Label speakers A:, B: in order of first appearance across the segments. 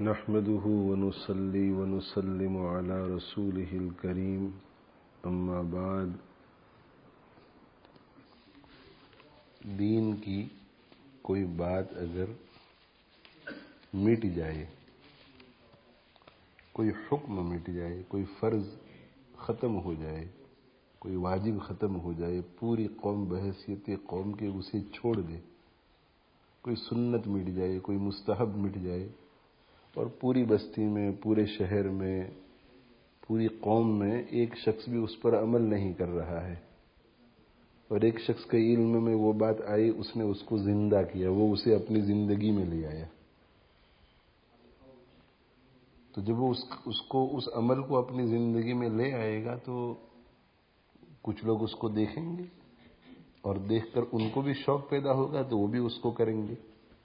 A: نحمده ونصلي ونسلم على رسوله الكريم اما بعد دین کی کوئی بات اگر مٹ جائے، کوئی حکم مٹ جائے، کوئی فرض ختم ہو جائے، کوئی واجب ختم ہو جائے، پوری قوم بحیثیت قوم کے اسے چھوڑ دے، کوئی سنت مٹ جائے، کوئی مستحب مٹ جائے اور پوری بستی میں، پورے شہر میں، پوری قوم میں ایک شخص بھی اس پر عمل نہیں کر رہا ہے اور ایک شخص کے علم میں وہ بات آئی، اس نے اس کو زندہ کیا، وہ اسے اپنی زندگی میں لے آیا، تو جب وہ اس عمل کو اپنی زندگی میں لے آئے گا تو کچھ لوگ اس کو دیکھیں گے اور دیکھ کر ان کو بھی شوق پیدا ہوگا تو وہ بھی اس کو کریں گے۔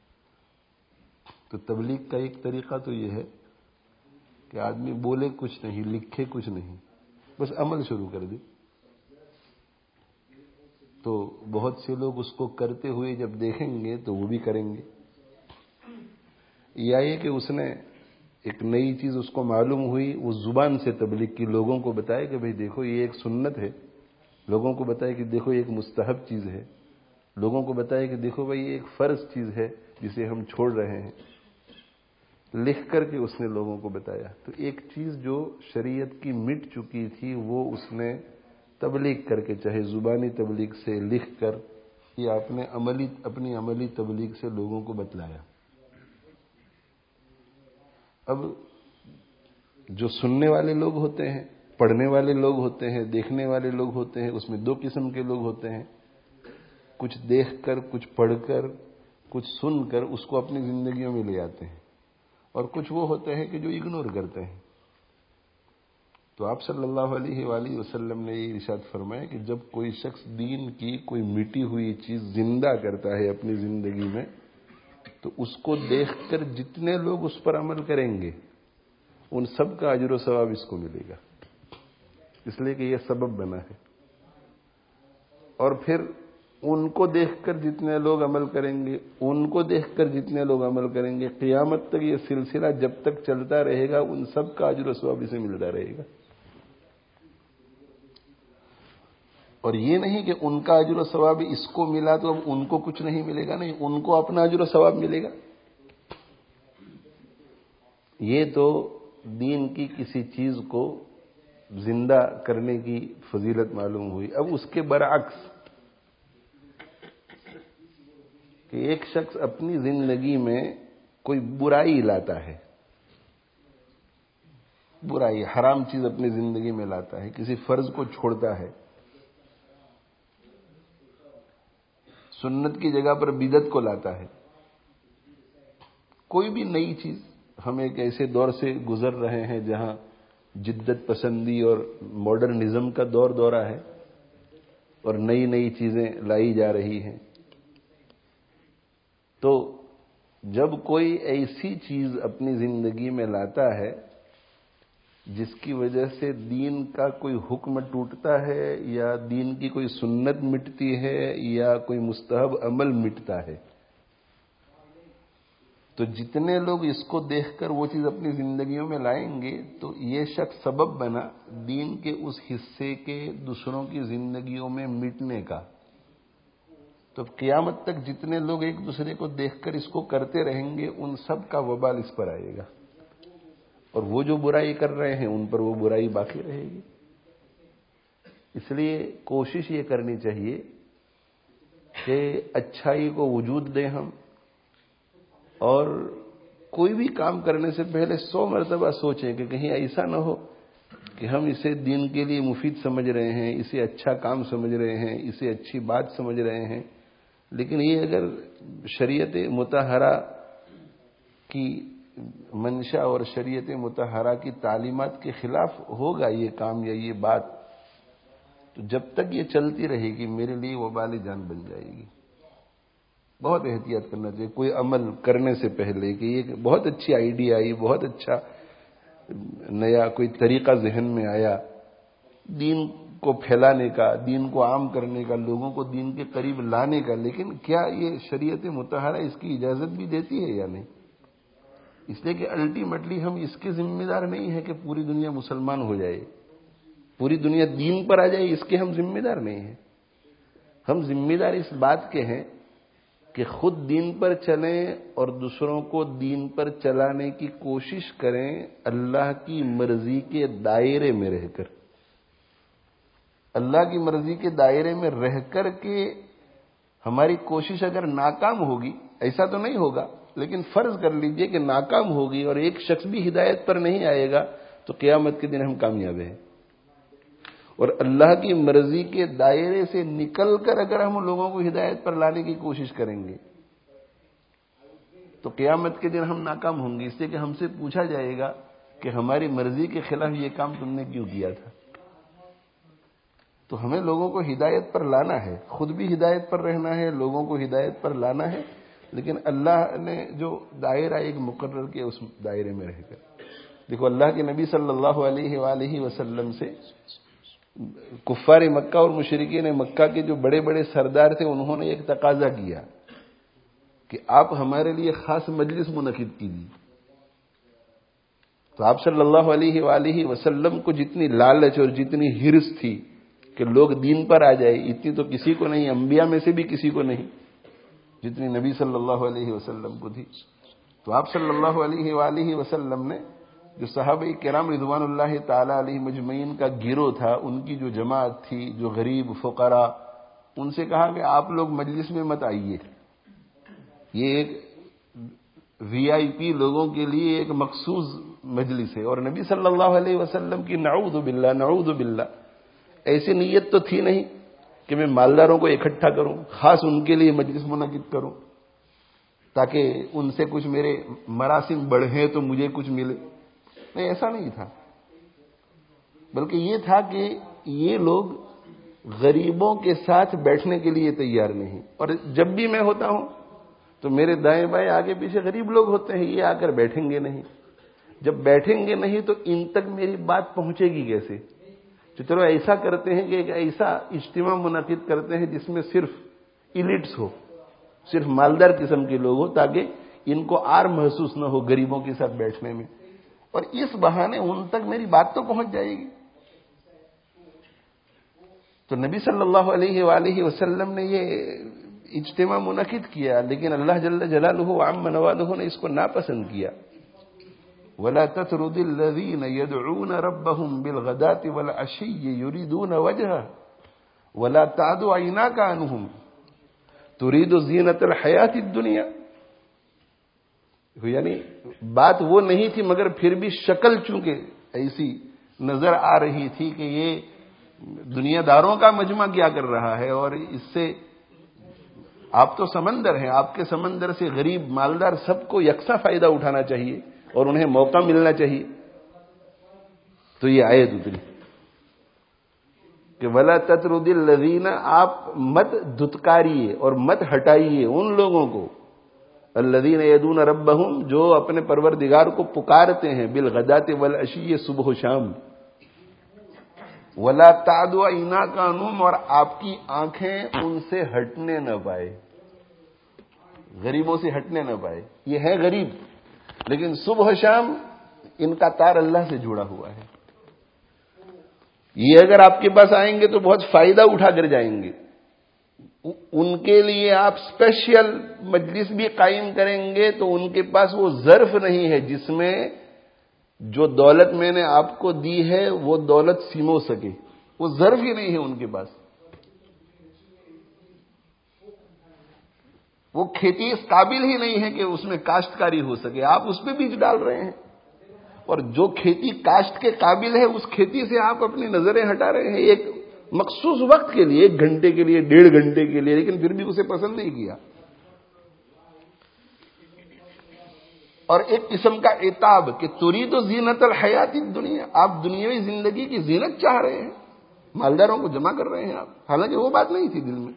A: تو تبلیغ کا ایک طریقہ تو یہ ہے کہ آدمی بولے کچھ نہیں، لکھے کچھ نہیں، بس عمل شروع کر دے، تو بہت سے لوگ اس کو کرتے ہوئے جب دیکھیں گے تو وہ بھی کریں گے، یا یہ کہ اس نے ایک نئی چیز اس کو معلوم ہوئی، اس زبان سے تبلیغ کی، لوگوں کو بتائے کہ بھئی دیکھو یہ ایک سنت ہے، لوگوں کو بتائے کہ دیکھو یہ ایک مستحب چیز ہے، لوگوں کو بتائے کہ دیکھو بھئی یہ ایک فرض چیز ہے جسے ہم چھوڑ رہے ہیں، لکھ کر کے اس نے لوگوں کو بتایا۔ تو ایک چیز جو شریعت کی مٹ چکی تھی وہ اس نے تبلیغ کر کے، چاہے زبانی تبلیغ سے، لکھ کر یا اپنی عملی تبلیغ سے لوگوں کو بتلایا۔ اب جو سننے والے لوگ ہوتے ہیں، پڑھنے والے لوگ ہوتے ہیں، دیکھنے والے لوگ ہوتے ہیں، اس میں دو قسم کے لوگ ہوتے ہیں، کچھ دیکھ کر، کچھ پڑھ کر، کچھ سن کر اس کو اپنی زندگیوں میں لے آتے ہیں، اور کچھ وہ ہوتے ہیں کہ جو اگنور کرتے ہیں۔ تو آپ صلی اللہ علیہ وآلہ وسلم نے یہ ارشاد فرمایا کہ جب کوئی شخص دین کی کوئی مٹی ہوئی چیز زندہ کرتا ہے اپنی زندگی میں، تو اس کو دیکھ کر جتنے لوگ اس پر عمل کریں گے ان سب کا اجر و ثواب اس کو ملے گا، اس لیے کہ یہ سبب بنا ہے، اور پھر ان کو دیکھ کر جتنے لوگ عمل کریں گے، ان کو دیکھ کر جتنے لوگ عمل کریں گے، قیامت تک یہ سلسلہ جب تک چلتا رہے گا ان سب کا اجر و ثواب اسے ملتا رہے گا۔ اور یہ نہیں کہ ان کا اجر و ثواب اس کو ملا تو اب ان کو کچھ نہیں ملے گا، نہیں، ان کو اپنا اجر و ثواب ملے گا۔ یہ تو دین کی کسی چیز کو زندہ کرنے کی فضیلت معلوم ہوئی۔ اب اس کے برعکس کہ ایک شخص اپنی زندگی میں کوئی برائی لاتا ہے، برائی، حرام چیز اپنی زندگی میں لاتا ہے، کسی فرض کو چھوڑتا ہے، سنت کی جگہ پر بدعت کو لاتا ہے، کوئی بھی نئی چیز۔ ہم ایک ایسے دور سے گزر رہے ہیں جہاں جدت پسندی اور ماڈرنزم کا دورہ ہے اور نئی نئی چیزیں لائی جا رہی ہیں، تو جب کوئی ایسی چیز اپنی زندگی میں لاتا ہے جس کی وجہ سے دین کا کوئی حکم ٹوٹتا ہے یا دین کی کوئی سنت مٹتی ہے یا کوئی مستحب عمل مٹتا ہے، تو جتنے لوگ اس کو دیکھ کر وہ چیز اپنی زندگیوں میں لائیں گے تو یہ شخص سبب بنا دین کے اس حصے کے دوسروں کی زندگیوں میں مٹنے کا۔ تو قیامت تک جتنے لوگ ایک دوسرے کو دیکھ کر اس کو کرتے رہیں گے ان سب کا وبال اس پر آئے گا، اور وہ جو برائی کر رہے ہیں ان پر وہ برائی باقی رہے گی۔ اس لیے کوشش یہ کرنی چاہیے کہ اچھائی کو وجود دیں ہم، اور کوئی بھی کام کرنے سے پہلے 100 مرتبہ سوچیں کہ کہیں ایسا نہ ہو کہ ہم اسے دین کے لیے مفید سمجھ رہے ہیں، اسے اچھا کام سمجھ رہے ہیں، اسے اچھی بات سمجھ رہے ہیں، لیکن یہ اگر شریعت مطہرہ کی منشا اور شریعت مطہرہ کی تعلیمات کے خلاف ہوگا یہ کام یا یہ بات، تو جب تک یہ چلتی رہے گی میرے لیے وبال جان بن جائے گی۔ بہت احتیاط کرنا چاہیے کوئی عمل کرنے سے پہلے کہ یہ بہت اچھی آئیڈیا آئی، بہت اچھا نیا کوئی طریقہ ذہن میں آیا دین کو پھیلانے کا، دین کو عام کرنے کا، لوگوں کو دین کے قریب لانے کا، لیکن کیا یہ شریعت مطہرہ اس کی اجازت بھی دیتی ہے یا نہیں؟ اس لیے کہ الٹیمیٹلی ہم اس کے ذمہ دار نہیں ہیں کہ پوری دنیا مسلمان ہو جائے، پوری دنیا دین پر آ جائے، اس کے ہم ذمہ دار نہیں ہیں۔ ہم ذمہ دار اس بات کے ہیں کہ خود دین پر چلیں اور دوسروں کو دین پر چلانے کی کوشش کریں، اللہ کی مرضی کے دائرے میں رہ کر۔ اللہ کی مرضی کے دائرے میں رہ کر کے ہماری کوشش اگر ناکام ہوگی، ایسا تو نہیں ہوگا لیکن فرض کر لیجئے کہ ناکام ہوگی اور ایک شخص بھی ہدایت پر نہیں آئے گا تو قیامت کے دن ہم کامیاب ہیں۔ اور اللہ کی مرضی کے دائرے سے نکل کر اگر ہم لوگوں کو ہدایت پر لانے کی کوشش کریں گے تو قیامت کے دن ہم ناکام ہوں گے، اس لیے کہ ہم سے پوچھا جائے گا کہ ہماری مرضی کے خلاف یہ کام تم نے کیوں کیا تھا۔ تو ہمیں لوگوں کو ہدایت پر لانا ہے، خود بھی ہدایت پر رہنا ہے، لوگوں کو ہدایت پر لانا ہے، لیکن اللہ نے جو دائرہ ایک مقرر کیا اس دائرے میں رہ کر۔ دیکھو اللہ کے نبی صلی اللہ علیہ وآلہ وسلم سے کفار مکہ اور مشرکین مکہ کے جو بڑے بڑے سردار تھے انہوں نے ایک تقاضا کیا کہ آپ ہمارے لیے خاص مجلس منعقد کیجیے۔ تو آپ صلی اللہ علیہ وآلہ وسلم کو جتنی لالچ اور جتنی ہرس تھی کہ لوگ دین پر آ جائے، اتنی تو کسی کو نہیں، انبیاء میں سے بھی کسی کو نہیں جتنی نبی صلی اللہ علیہ وسلم کو تھی۔ تو آپ صلی اللہ علیہ وآلہ وسلم نے جو صحابہ کرام رضوان اللہ تعالی علیہ مجمعین کا گروہ تھا، ان کی جو جماعت تھی، جو غریب فقراء، ان سے کہا کہ آپ لوگ مجلس میں مت آئیے، یہ ایک وی آئی پی لوگوں کے لیے ایک مخصوص مجلس ہے۔ اور نبی صلی اللہ علیہ وسلم کی نعوذ باللہ ایسی نیت تو تھی نہیں کہ میں مالداروں کو اکٹھا کروں، خاص ان کے لیے مجلس منعقد کروں تاکہ ان سے کچھ میرے مراسم بڑھیں تو مجھے کچھ ملے، نہیں، ایسا نہیں تھا، بلکہ یہ تھا کہ یہ لوگ غریبوں کے ساتھ بیٹھنے کے لیے تیار نہیں، اور جب بھی میں ہوتا ہوں تو میرے دائیں بائیں آگے پیچھے غریب لوگ ہوتے ہیں، یہ آ کر بیٹھیں گے نہیں، جب بیٹھیں گے نہیں تو ان تک میری بات پہنچے گی کیسے؟ تو چلو ایسا کرتے ہیں کہ ایک ایسا اجتماع منعقد کرتے ہیں جس میں صرف ایلیٹس ہو، صرف مالدار قسم کے لوگ ہو، تاکہ ان کو آر محسوس نہ ہو غریبوں کے ساتھ بیٹھنے میں، اور اس بہانے ان تک میری بات تو پہنچ جائے گی۔ تو نبی صلی اللہ علیہ وآلہ وسلم نے یہ اجتماع منعقد کیا، لیکن اللہ جل جلالہ وعم نوالہ نے اس کو ناپسند کیا۔ وَلَا تَطْرُدِ الَّذِينَ يَدْعُونَ رَبَّهُمْ بِالْغَدَاةِ وَالْعَشِيِّ يُرِيدُونَ وَجْهَهُ وَلَا تَعْدُ عَيْنَاكَ عَنْهُمْ تُرِيدُ زِينَةَ الْحَيَاةِ الدُّنْيَا۔ یعنی بات وہ نہیں تھی، مگر پھر بھی شکل چونکہ ایسی نظر آ رہی تھی کہ یہ دنیا داروں کا مجمع کیا کر رہا ہے، اور اس سے آپ تو سمندر ہیں، آپ کے سمندر سے غریب مالدار سب کو یکساں فائدہ اٹھانا چاہیے اور انہیں موقع ملنا چاہیے۔ تو یہ آیت اتری کہ وَلَا تَطْرُدِ الَّذِينَ، آپ مت دھتکاریے اور مت ہٹائیے ان لوگوں کو، الَّذِينَ يَدْعُونَ رَبَّهُمْ، جو اپنے پروردگار کو پکارتے ہیں، بالغداۃ والعشی، صبح و شام، وَلَا تَعْدُ عَيْنَاكَ عَنْهُمْ، اور آپ کی آنکھیں ان سے ہٹنے نہ پائے، غریبوں سے ہٹنے نہ پائے۔ یہ ہے غریب، لیکن صبح و شام ان کا تار اللہ سے جڑا ہوا ہے، یہ اگر آپ کے پاس آئیں گے تو بہت فائدہ اٹھا کر جائیں گے، ان کے لیے آپ اسپیشل مجلس بھی قائم کریں گے تو ان کے پاس وہ ظرف نہیں ہے جس میں جو دولت میں نے آپ کو دی ہے وہ دولت سمو سکے، وہ ظرف ہی نہیں ہے ان کے پاس، وہ کھیتی اس قابل ہی نہیں ہے کہ اس میں کاشتکاری ہو سکے، آپ اس پہ بیج ڈال رہے ہیں، اور جو کھیتی کاشت کے قابل ہے اس کھیتی سے آپ اپنی نظریں ہٹا رہے ہیں ایک مخصوص وقت کے لیے، 1 گھنٹے کے لیے، 1.5 گھنٹے کے لیے، لیکن پھر بھی اسے پسند نہیں کیا۔ اور ایک قسم کا عتاب کہ ترید زینت الحیات الدنیا، آپ دنیاوی زندگی کی زینت چاہ رہے ہیں، مالداروں کو جمع کر رہے ہیں آپ، حالانکہ وہ بات نہیں تھی دل میں۔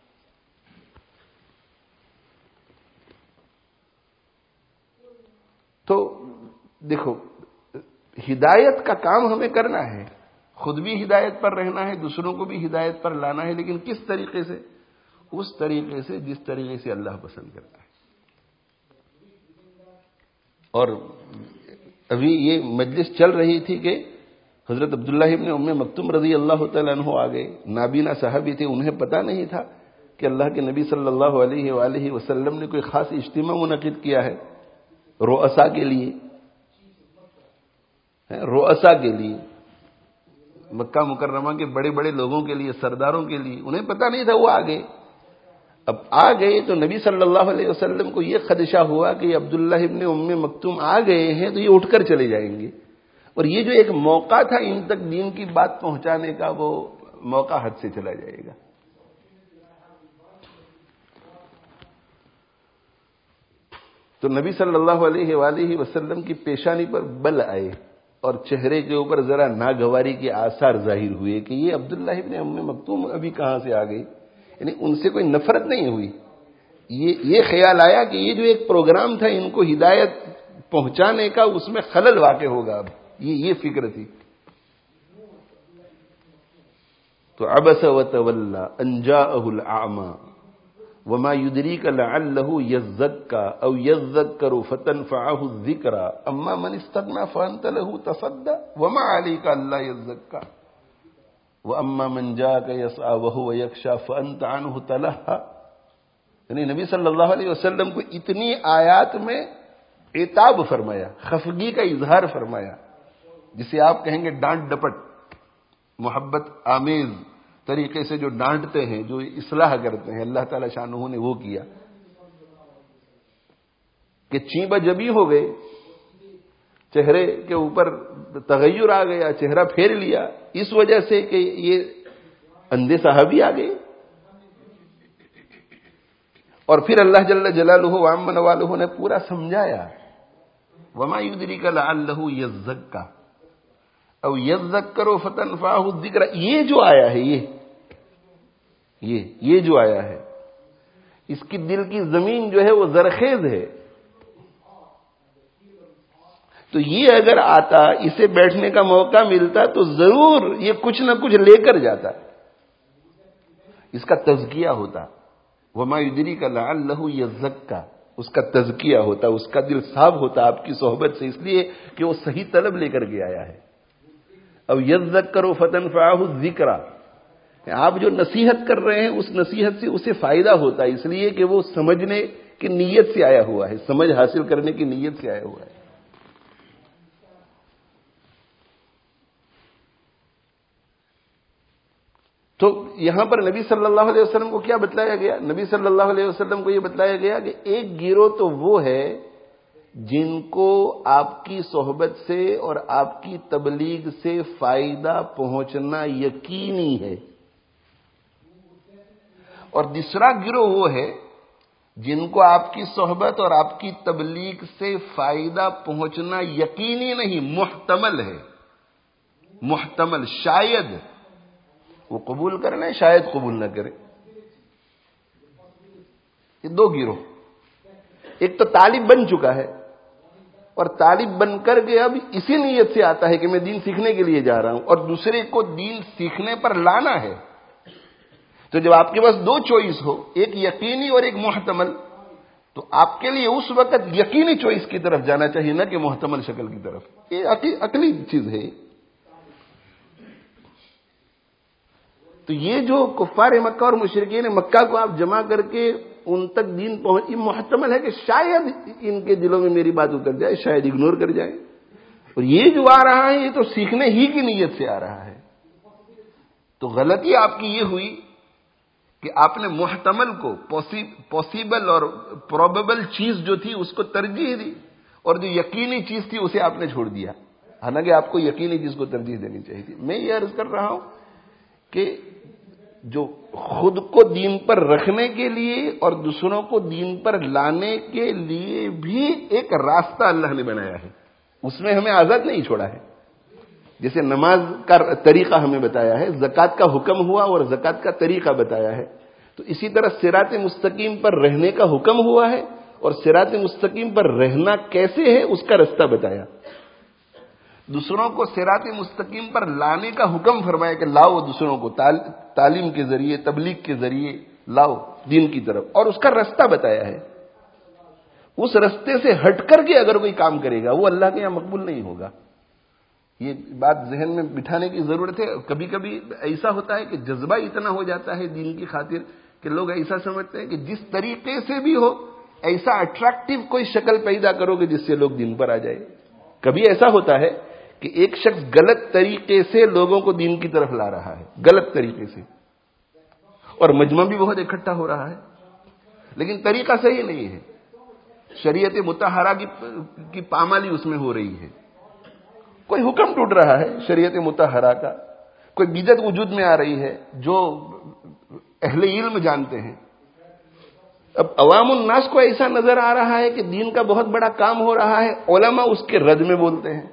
A: تو دیکھو، ہدایت کا کام ہمیں کرنا ہے، خود بھی ہدایت پر رہنا ہے، دوسروں کو بھی ہدایت پر لانا ہے، لیکن کس طریقے سے؟ اس طریقے سے جس طریقے سے اللہ پسند کرتا ہے۔ اور ابھی یہ مجلس چل رہی تھی کہ حضرت عبداللہ ابن ام مکتوم رضی اللہ تعالیٰ عنہ آ گئے، نابینا صحابی تھے، انہیں پتہ نہیں تھا کہ اللہ کے نبی صلی اللہ علیہ وآلہ وسلم نے کوئی خاص اجتماع منعقد کیا ہے رؤسا کے لیے، رؤسا کے لیے، مکہ مکرمہ کے بڑے بڑے لوگوں کے لیے، سرداروں کے لیے، انہیں پتہ نہیں تھا، وہ آ گئے۔ اب آ گئے تو نبی صلی اللہ علیہ وسلم کو یہ خدشہ ہوا کہ یہ عبداللہ ابن ام مکتوم آ گئے ہیں تو یہ اٹھ کر چلے جائیں گے، اور یہ جو ایک موقع تھا ان تک دین کی بات پہنچانے کا، وہ موقع حد سے چلا جائے گا۔ تو نبی صلی اللہ علیہ وآلہ وسلم کی پیشانی پر بل آئے اور چہرے کے اوپر ذرا ناگواری کے آثار ظاہر ہوئے کہ یہ عبداللہ ابن ام مکتوم ابھی کہاں سے آ گئی، یعنی ان سے کوئی نفرت نہیں ہوئی، یہ خیال آیا کہ یہ جو ایک پروگرام تھا ان کو ہدایت پہنچانے کا، اس میں خلل واقع ہوگا، اب یہ فکر تھی۔ تو عبس وتولى ان جاءه الاعمى وما يدريك لعله يزكى او يذكر فتنفعه الذكرى اما من استغنى فانت له تصدى وما عليك الا يزكى واما من جاءك يسعى وهو يخشى فانت عنه تلهى، یعنی نبی صلی اللہ علیہ وسلم کو اتنی آیات میں عتاب فرمایا، خفگی کا اظہار فرمایا، جسے آپ کہیں گے ڈانٹ ڈپٹ، محبت آمیز طریقے سے جو ڈانٹتے ہیں، جو اصلاح کرتے ہیں، اللہ تعالی شانہ نے وہ کیا کہ چیبہ جبی ہو گئے، چہرے کے اوپر تغیر آ گیا، چہرہ پھیر لیا، اس وجہ سے کہ یہ اندھے صحابی آ گئے۔ اور پھر اللہ جل جلالہ وعم نوالہ نے پورا سمجھایا، وما یدریک لعلہ یزکا او یذکر فتنفعہ الذکر، یہ جو آیا ہے، یہ جو آیا ہے، اس کی دل کی زمین جو ہے وہ زرخیز ہے، تو یہ اگر آتا، اسے بیٹھنے کا موقع ملتا تو ضرور یہ کچھ نہ کچھ لے کر جاتا، اس کا تزکیہ ہوتا، وما یدریک لعلہ یزکا، اس کا تزکیہ ہوتا، اس کا دل صاف ہوتا آپ کی صحبت سے، اس لیے کہ وہ صحیح طلب لے کر کے آیا ہے۔ او یذکر فتنفعہ الذکر، آپ جو نصیحت کر رہے ہیں اس نصیحت سے اسے فائدہ ہوتا ہے، اس لیے کہ وہ سمجھنے کی نیت سے آیا ہوا ہے، سمجھ حاصل کرنے کی نیت سے آیا ہوا ہے۔ تو یہاں پر نبی صلی اللہ علیہ وسلم کو کیا بتلایا گیا؟ نبی صلی اللہ علیہ وسلم کو یہ بتلایا گیا کہ ایک گروہ تو وہ ہے جن کو آپ کی صحبت سے اور آپ کی تبلیغ سے فائدہ پہنچنا یقینی ہے، اور دوسرا گروہ وہ ہے جن کو آپ کی صحبت اور آپ کی تبلیغ سے فائدہ پہنچنا یقینی نہیں، محتمل ہے، محتمل، شاید وہ قبول کر لیں، شاید قبول نہ کریں۔ یہ دو گروہ، ایک تو طالب بن چکا ہے اور طالب بن کر کے اب اسی نیت سے آتا ہے کہ میں دین سیکھنے کے لیے جا رہا ہوں، اور دوسرے کو دین سیکھنے پر لانا ہے۔ تو جب آپ کے پاس دو چوائس ہو، ایک یقینی اور ایک محتمل، تو آپ کے لیے اس وقت یقینی چوائس کی طرف جانا چاہیے، نہ کہ محتمل شکل کی طرف۔ یہ عقلی چیز ہے۔ تو یہ جو کفار مکہ اور مشرکین مکہ کو آپ جمع کر کے ان تک دین پہنچ، یہ محتمل ہے کہ شاید ان کے دلوں میں میری بات اتر جائے، شاید اگنور کر جائے، اور یہ جو آ رہا ہے یہ تو سیکھنے ہی کی نیت سے آ رہا ہے۔ تو غلطی آپ کی یہ ہوئی کہ آپ نے محتمل کو، پاسبل اور پروبیبل چیز جو تھی اس کو ترجیح دی، اور جو یقینی چیز تھی اسے آپ نے چھوڑ دیا، حالانکہ آپ کو یقینی چیز کو ترجیح دینی چاہیے تھی۔ میں یہ عرض کر رہا ہوں کہ جو خود کو دین پر رکھنے کے لیے اور دوسروں کو دین پر لانے کے لیے بھی ایک راستہ اللہ نے بنایا ہے، اس میں ہمیں آزاد نہیں چھوڑا ہے۔ جیسے نماز کا طریقہ ہمیں بتایا ہے، زکوٰۃ کا حکم ہوا اور زکوٰۃ کا طریقہ بتایا ہے، تو اسی طرح صراط مستقیم پر رہنے کا حکم ہوا ہے، اور صراط مستقیم پر رہنا کیسے ہے اس کا راستہ بتایا۔ دوسروں کو صراط مستقیم پر لانے کا حکم فرمایا کہ لاؤ دوسروں کو، تعلیم کے ذریعے، تبلیغ کے ذریعے لاؤ دین کی طرف، اور اس کا راستہ بتایا ہے۔ اس رستے سے ہٹ کر کے اگر کوئی کام کرے گا وہ اللہ کے یہاں مقبول نہیں ہوگا. یہ بات ذہن میں بٹھانے کی ضرورت ہے. کبھی کبھی ایسا ہوتا ہے کہ جذبہ اتنا ہو جاتا ہے دین کی خاطر کہ لوگ ایسا سمجھتے ہیں کہ جس طریقے سے بھی ہو ایسا اٹریکٹیو کوئی شکل پیدا کرو گے جس سے لوگ دین پر آ جائے. کبھی ایسا ہوتا ہے کہ ایک شخص غلط طریقے سے لوگوں کو دین کی طرف لا رہا ہے, غلط طریقے سے, اور مجمع بھی بہت اکٹھا ہو رہا ہے, لیکن طریقہ صحیح نہیں ہے. شریعت مطہرہ کی پامالی اس میں ہو رہی ہے. کوئی حکم ٹوٹ رہا ہے شریعت مطہرہ کا, کوئی بدعت وجود میں آ رہی ہے جو اہل علم جانتے ہیں. اب عوام الناس کو ایسا نظر آ رہا ہے کہ دین کا بہت بڑا کام ہو رہا ہے, علماء اس کے رد میں بولتے ہیں.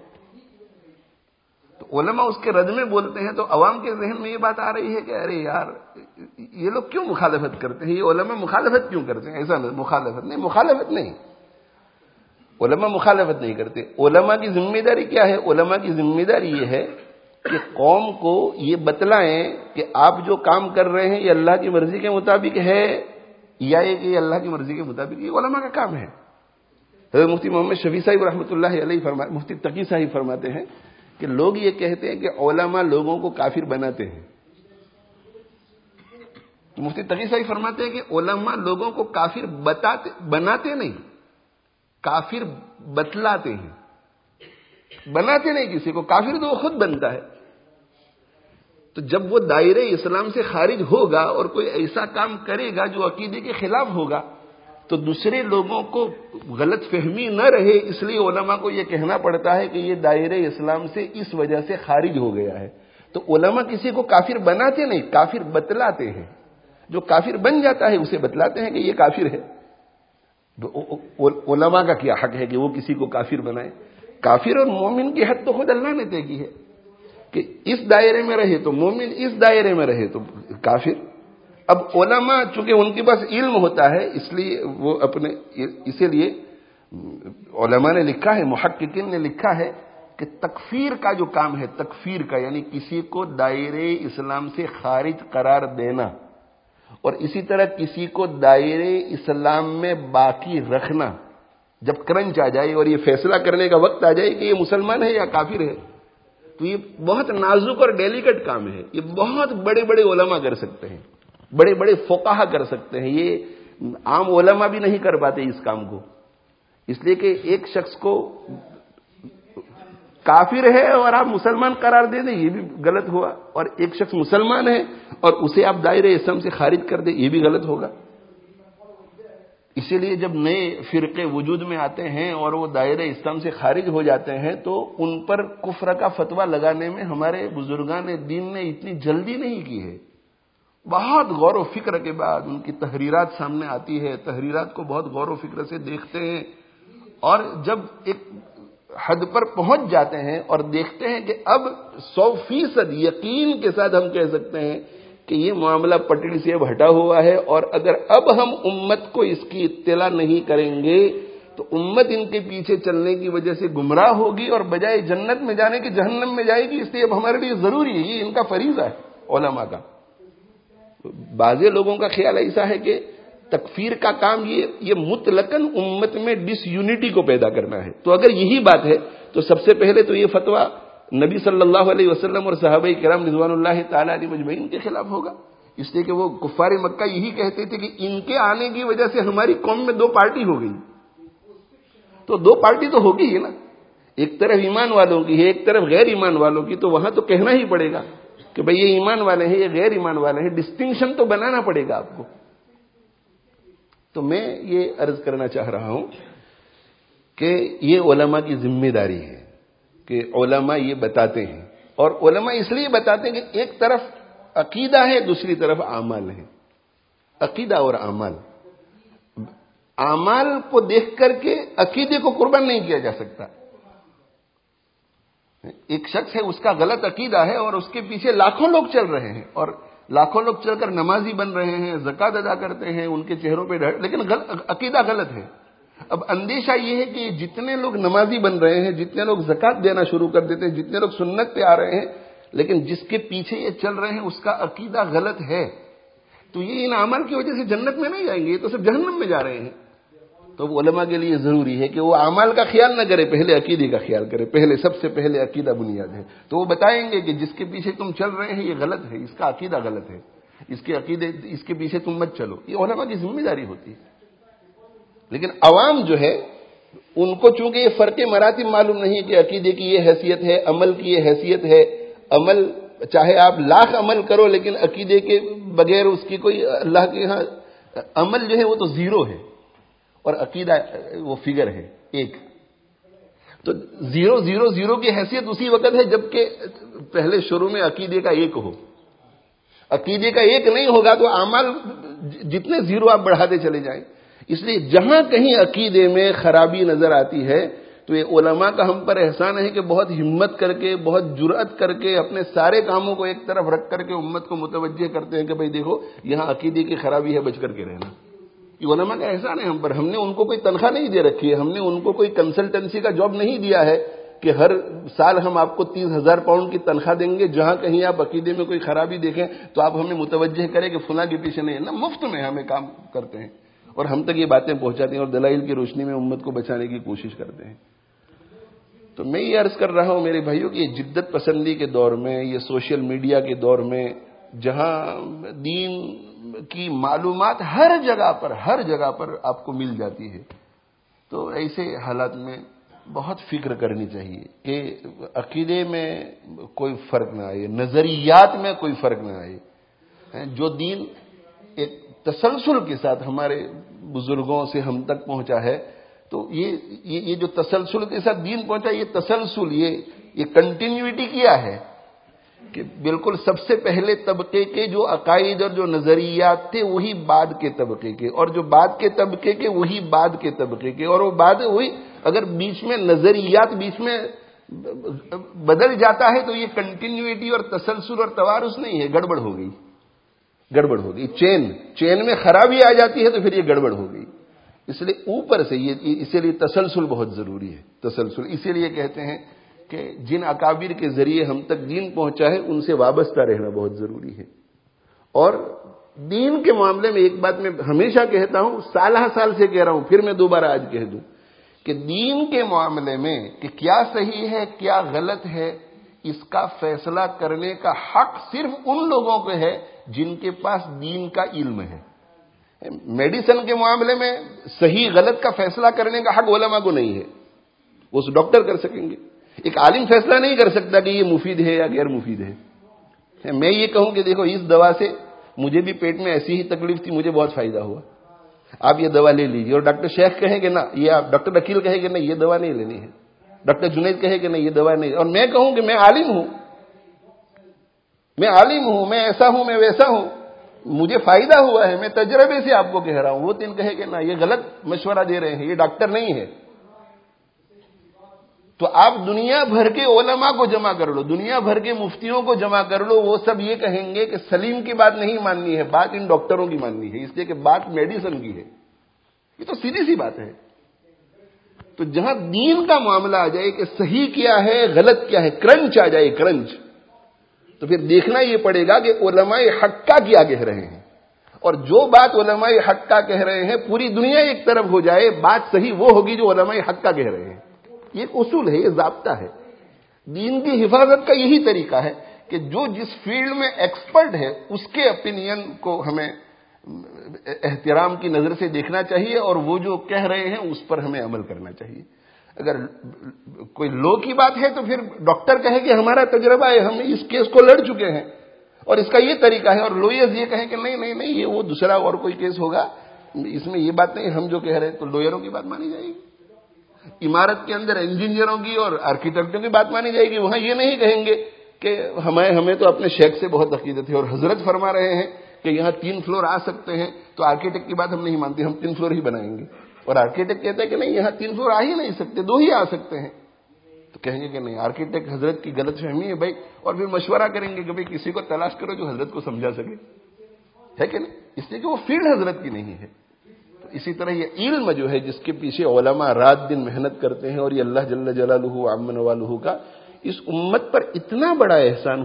A: تو علماء اس کے رد میں بولتے ہیں تو عوام کے ذہن میں یہ بات آ رہی ہے کہ ارے یار یہ لوگ کیوں مخالفت کرتے ہیں, یہ علماء مخالفت کیوں کرتے ہیں. ایسا مخالفت نہیں, علماء مخالفت نہیں کرتے. علماء کی ذمہ داری کیا ہے؟ علماء کی ذمہ داری یہ ہے کہ قوم کو یہ بتلائیں کہ آپ جو کام کر رہے ہیں یہ اللہ کی مرضی کے مطابق ہے یا یہ اللہ کی مرضی کے مطابق. یہ علماء کا کام ہے. حضرت مفتی محمد شفیع صاحب رحمۃ اللہ علیہ مفتی تقی صاحب فرماتے ہیں کہ لوگ یہ کہتے ہیں کہ علماء لوگوں کو کافر بناتے ہیں. مفتی تقی صاحب فرماتے ہیں کہ علماء لوگوں کو کافر بناتے نہیں, کافر بتلاتے ہیں. بناتے نہیں کسی کو, کافر تو وہ خود بنتا ہے. تو جب وہ دائرے اسلام سے خارج ہوگا اور کوئی ایسا کام کرے گا جو عقیدے کے خلاف ہوگا تو دوسرے لوگوں کو غلط فہمی نہ رہے, اس لیے علماء کو یہ کہنا پڑتا ہے کہ یہ دائرے اسلام سے اس وجہ سے خارج ہو گیا ہے. تو علماء کسی کو کافر بناتے نہیں, کافر بتلاتے ہیں. جو کافر بن جاتا ہے اسے بتلاتے ہیں کہ یہ کافر ہے. علماء کا کیا حق ہے کہ وہ کسی کو کافر بنائے؟ کافر اور مومن کی حد تو خود اللہ نے طے کی ہے کہ اس دائرے میں رہے تو مومن, اس دائرے میں رہے تو کافر. اب علماء چونکہ ان کے پاس علم ہوتا ہے اس لیے وہ اسی لیے علماء نے لکھا ہے, محققین نے لکھا ہے کہ تکفیر کا جو کام ہے, تکفیر کا یعنی کسی کو دائرے اسلام سے خارج قرار دینا اور اسی طرح کسی کو دائرے اسلام میں باقی رکھنا, جب کرنچ آ جائے اور یہ فیصلہ کرنے کا وقت آ جائے کہ یہ مسلمان ہے یا کافر ہے, تو یہ بہت نازک اور ڈیلیکیٹ کام ہے. یہ بہت بڑے بڑے علماء کر سکتے ہیں, بڑے بڑے فقہا کر سکتے ہیں. یہ عام علماء بھی نہیں کر پاتے اس کام کو, اس لیے کہ ایک شخص کو کافر ہے اور آپ مسلمان قرار دے دیں یہ بھی غلط ہوا, اور ایک شخص مسلمان ہے اور اسے آپ دائرے اسلام سے خارج کر دیں یہ بھی غلط ہوگا. اسی لیے جب نئے فرقے وجود میں آتے ہیں اور وہ دائرہ اسلام سے خارج ہو جاتے ہیں تو ان پر کفر کا فتویٰ لگانے میں ہمارے بزرگان دین نے اتنی جلدی نہیں کی ہے. بہت غور و فکر کے بعد ان کی تحریرات سامنے آتی ہے, تحریرات کو بہت غور و فکر سے دیکھتے ہیں, اور جب ایک حد پر پہنچ جاتے ہیں اور دیکھتے ہیں کہ اب 100% یقین کے ساتھ ہم کہہ سکتے ہیں کہ یہ معاملہ پٹڑی سے اب ہٹا ہوا ہے, اور اگر اب ہم امت کو اس کی اطلاع نہیں کریں گے تو امت ان کے پیچھے چلنے کی وجہ سے گمراہ ہوگی اور بجائے جنت میں جانے کے جہنم میں جائے گی. اس لیے اب ہمارے لیے ضروری ہے, یہ ان کا فریضہ ہے علماء کا. بعض لوگوں کا خیال ایسا ہے کہ تکفیر کا کام یہ مطلقاً امت میں ڈس یونٹی کو پیدا کرنا ہے. تو اگر یہی بات ہے تو سب سے پہلے تو یہ فتویٰ نبی صلی اللہ علیہ وسلم اور صحابہ کرام رضوان اللہ تعالی علیہ مجمعین کے خلاف ہوگا, اس لیے کہ وہ کفار مکہ یہی کہتے تھے کہ ان کے آنے کی وجہ سے ہماری قوم میں 2 پارٹی ہو گئی. تو 2 پارٹی تو ہوگی ہی نا, ایک طرف ایمان والوں کی ہے ایک طرف غیر ایمان والوں کی, تو وہاں تو کہنا ہی پڑے گا کہ بھئی یہ ایمان والے ہیں یہ غیر ایمان والے ہیں, ڈسٹنکشن تو بنانا پڑے گا آپ کو. تو میں یہ عرض کرنا چاہ رہا ہوں کہ یہ علماء کی ذمہ داری ہے کہ علماء یہ بتاتے ہیں, اور علماء اس لیے بتاتے ہیں کہ ایک طرف عقیدہ ہے دوسری طرف اعمال ہے. عقیدہ اور اعمال, اعمال کو دیکھ کر کے عقیدے کو قربان نہیں کیا جا سکتا. ایک شخص ہے اس کا غلط عقیدہ ہے اور اس کے پیچھے لاکھوں لوگ چل رہے ہیں, اور لاکھوں لوگ چل کر نمازی بن رہے ہیں, زکوٰۃ ادا کرتے ہیں, ان کے چہروں پہ لیکن عقیدہ غلط ہے. اب اندیشہ یہ ہے کہ جتنے لوگ نمازی بن رہے ہیں, جتنے لوگ زکوٰۃ دینا شروع کر دیتے ہیں, جتنے لوگ سنت پہ آ رہے ہیں, لیکن جس کے پیچھے یہ چل رہے ہیں اس کا عقیدہ غلط ہے, تو یہ ان اعمال کی وجہ سے جنت میں نہیں جائیں گے, یہ تو صرف جہنم میں جا رہے ہیں. تو وہ علماء کے لیے ضروری ہے کہ وہ اعمال کا خیال نہ کرے، پہلے عقیدے کا خیال کرے، پہلے سب سے پہلے عقیدہ بنیاد ہے. تو وہ بتائیں گے کہ جس کے پیچھے تم چل رہے ہیں یہ غلط ہے، اس کا عقیدہ غلط ہے، اس کے پیچھے تم مت چلو. یہ علماء کی ذمہ داری ہوتی ہے. لیکن عوام جو ہے ان کو چونکہ یہ فرق مراتب معلوم نہیں کہ عقیدے کی یہ حیثیت ہے، عمل کی یہ حیثیت ہے. عمل چاہے آپ لاکھ عمل کرو لیکن عقیدے کے بغیر اس کی کوئی اللہ کے ہاں عمل جو ہے وہ تو زیرو ہے، اور عقیدہ وہ فگر ہے ایک. تو زیرو زیرو زیرو کی حیثیت اسی وقت ہے جبکہ پہلے شروع میں عقیدے کا ایک ہو. عقیدے کا ایک نہیں ہوگا تو اعمال جتنے زیرو آپ بڑھاتے چلے جائیں. اس لیے جہاں کہیں عقیدے میں خرابی نظر آتی ہے تو یہ علماء کا ہم پر احسان ہے کہ بہت ہمت کر کے، بہت جرأت کر کے اپنے سارے کاموں کو ایک طرف رکھ کر کے امت کو متوجہ کرتے ہیں کہ بھئی دیکھو یہاں عقیدے کی خرابی ہے، بچ کر کے رہنا. یہ علماء کا احسان ہے ہم پر. ہم نے ان کو کوئی تنخواہ نہیں دے رکھی ہے، ہم نے ان کو کوئی کنسلٹنسی کا جاب نہیں دیا ہے کہ ہر سال ہم آپ کو 30,000 پاؤنڈ کی تنخواہ دیں گے، جہاں کہیں آپ عقیدے میں کوئی خرابی دیکھیں تو آپ ہمیں متوجہ کریں کہ فلاں کے پیچھے نہیں ہے. نا، مفت میں ہمیں کام کرتے ہیں اور ہم تک یہ باتیں پہنچاتے ہیں اور دلائل کی روشنی میں امت کو بچانے کی کوشش کرتے ہیں. تو میں یہ عرض کر رہا ہوں میرے بھائیوں کہ یہ جدت پسندی کے دور میں، یہ سوشل میڈیا کے دور میں، جہاں دین کی معلومات ہر جگہ پر آپ کو مل جاتی ہے، تو ایسے حالات میں بہت فکر کرنی چاہیے کہ عقیدے میں کوئی فرق نہ آئے، نظریات میں کوئی فرق نہ آئے. جو دین ایک تسلسل کے ساتھ ہمارے بزرگوں سے ہم تک پہنچا ہے، تو یہ جو تسلسل کے ساتھ دین پہنچا، یہ تسلسل، یہ کنٹینیوٹی کیا ہے کہ بالکل سب سے پہلے طبقے کے جو عقائد اور جو نظریات تھے وہی بعد کے طبقے کے، اور جو بعد کے طبقے کے وہی بعد کے طبقے کے، اور وہ بعد وہی. اگر بیچ میں نظریات بیچ میں بدل جاتا ہے تو یہ کنٹینیوٹی اور تسلسل اور توارث نہیں ہے، گڑبڑ ہو گئی. چین میں خرابی آ جاتی ہے تو پھر یہ گڑبڑ ہو گئی. اس لیے اوپر سے اسی لیے تسلسل بہت ضروری ہے. تسلسل اسی لیے کہتے ہیں کہ جن اکابر کے ذریعے ہم تک دین پہنچا ہے ان سے وابستہ رہنا بہت ضروری ہے. اور دین کے معاملے میں ایک بات میں ہمیشہ کہتا ہوں، سال سے کہہ رہا ہوں، پھر میں دوبارہ آج کہہ دوں کہ دین کے معاملے میں کہ کیا صحیح ہے کیا غلط ہے، اس کا فیصلہ کرنے کا حق صرف ان لوگوں کو ہے جن کے پاس دین کا علم ہے. میڈیسن کے معاملے میں صحیح غلط کا فیصلہ کرنے کا حق علماء کو نہیں ہے، وہ ڈاکٹر کر سکیں گے. ایک عالم فیصلہ نہیں کر سکتا کہ یہ مفید ہے یا غیر مفید ہے. میں یہ کہوں کہ دیکھو اس دوا سے مجھے بھی پیٹ میں ایسی ہی تکلیف تھی، مجھے بہت فائدہ ہوا، آپ یہ دوا لے لیجیے. اور ڈاکٹر شیخ کہے کہ نہ، یہ آپ ڈاکٹر عقیل کہے کہ نہیں یہ دوا نہیں لینی ہے، ڈاکٹر جنید کہے کہ نہیں یہ دوا نہیں. اور میں کہوں کہ میں عالم ہوں، میں ایسا ہوں، میں ویسا ہوں، مجھے فائدہ ہوا ہے، میں تجربے سے آپ کو کہہ رہا ہوں. وہ تین کہے کہ نہ یہ غلط مشورہ دے رہے ہیں، یہ ڈاکٹر نہیں ہے. تو آپ دنیا بھر کے علماء کو جمع کر لو، دنیا بھر کے مفتیوں کو جمع کر لو، وہ سب یہ کہیں گے کہ سلیم کی بات نہیں ماننی ہے، بات ان ڈاکٹروں کی ماننی ہے، اس لیے کہ بات میڈیسن کی ہے. یہ تو سیدھی سی بات ہے. تو جہاں دین کا معاملہ آ جائے کہ صحیح کیا ہے غلط کیا ہے، کرنچ آ جائے کرنچ، تو پھر دیکھنا یہ پڑے گا کہ علماء حق کا کیا کہہ رہے ہیں. اور جو بات علماء حق کا کہہ رہے ہیں پوری دنیا ایک طرف ہو جائے، بات صحیح وہ ہوگی جو علماء حق کا کہہ رہے ہیں. یہ ایک اصول ہے، یہ ضابطہ ہے. دین کی حفاظت کا یہی طریقہ ہے کہ جو جس فیلڈ میں ایکسپرٹ ہے اس کے اپینین کو ہمیں احترام کی نظر سے دیکھنا چاہیے، اور وہ جو کہہ رہے ہیں اس پر ہمیں عمل کرنا چاہیے. اگر کوئی لو کی بات ہے تو پھر ڈاکٹر کہے کہ ہمارا تجربہ ہے، ہم اس کیس کو لڑ چکے ہیں اور اس کا یہ طریقہ ہے، اور لوئرز یہ کہیں کہ نہیں یہ وہ دوسرا اور کوئی کیس ہوگا، اس میں یہ بات نہیں، ہم جو کہہ رہے ہیں، تو لوئروں کی بات مانی جائے گی. عمارت کے اندر انجینئروں کی اور آرکیٹیکٹوں کی بات مانی جائے گی. وہاں یہ نہیں کہیں گے کہ ہمیں تو اپنے شیخ سے بہت عقیدت ہے اور حضرت فرما رہے ہیں کہ یہاں 3 فلور آ سکتے ہیں، تو آرکیٹیکٹ کی بات ہم نہیں مانتے، ہم 3 فلور ہی بنائیں گے. اور آرکیٹیکٹ کہتا ہے کہ نہیں یہاں 3 فلور آ ہی نہیں سکتے، 2 ہی آ سکتے ہیں. تو کہیں گے کہ نہیں، آرکیٹیکٹ حضرت کی غلط فہمی ہے بھائی. اور پھر مشورہ کریں گے کہ بھائی کسی کو تلاش کرو جو حضرت کو سمجھا سکے، ہے کہ نہیں، اس لیے کہ وہ فیلڈ حضرت کی نہیں ہے. تو اسی طرح یہ علم جو ہے جس کے پیچھے علماء رات دن محنت کرتے ہیں، اور یہ اللہ جل جلالہ عم نوالہ کا اس امت پر اتنا بڑا احسان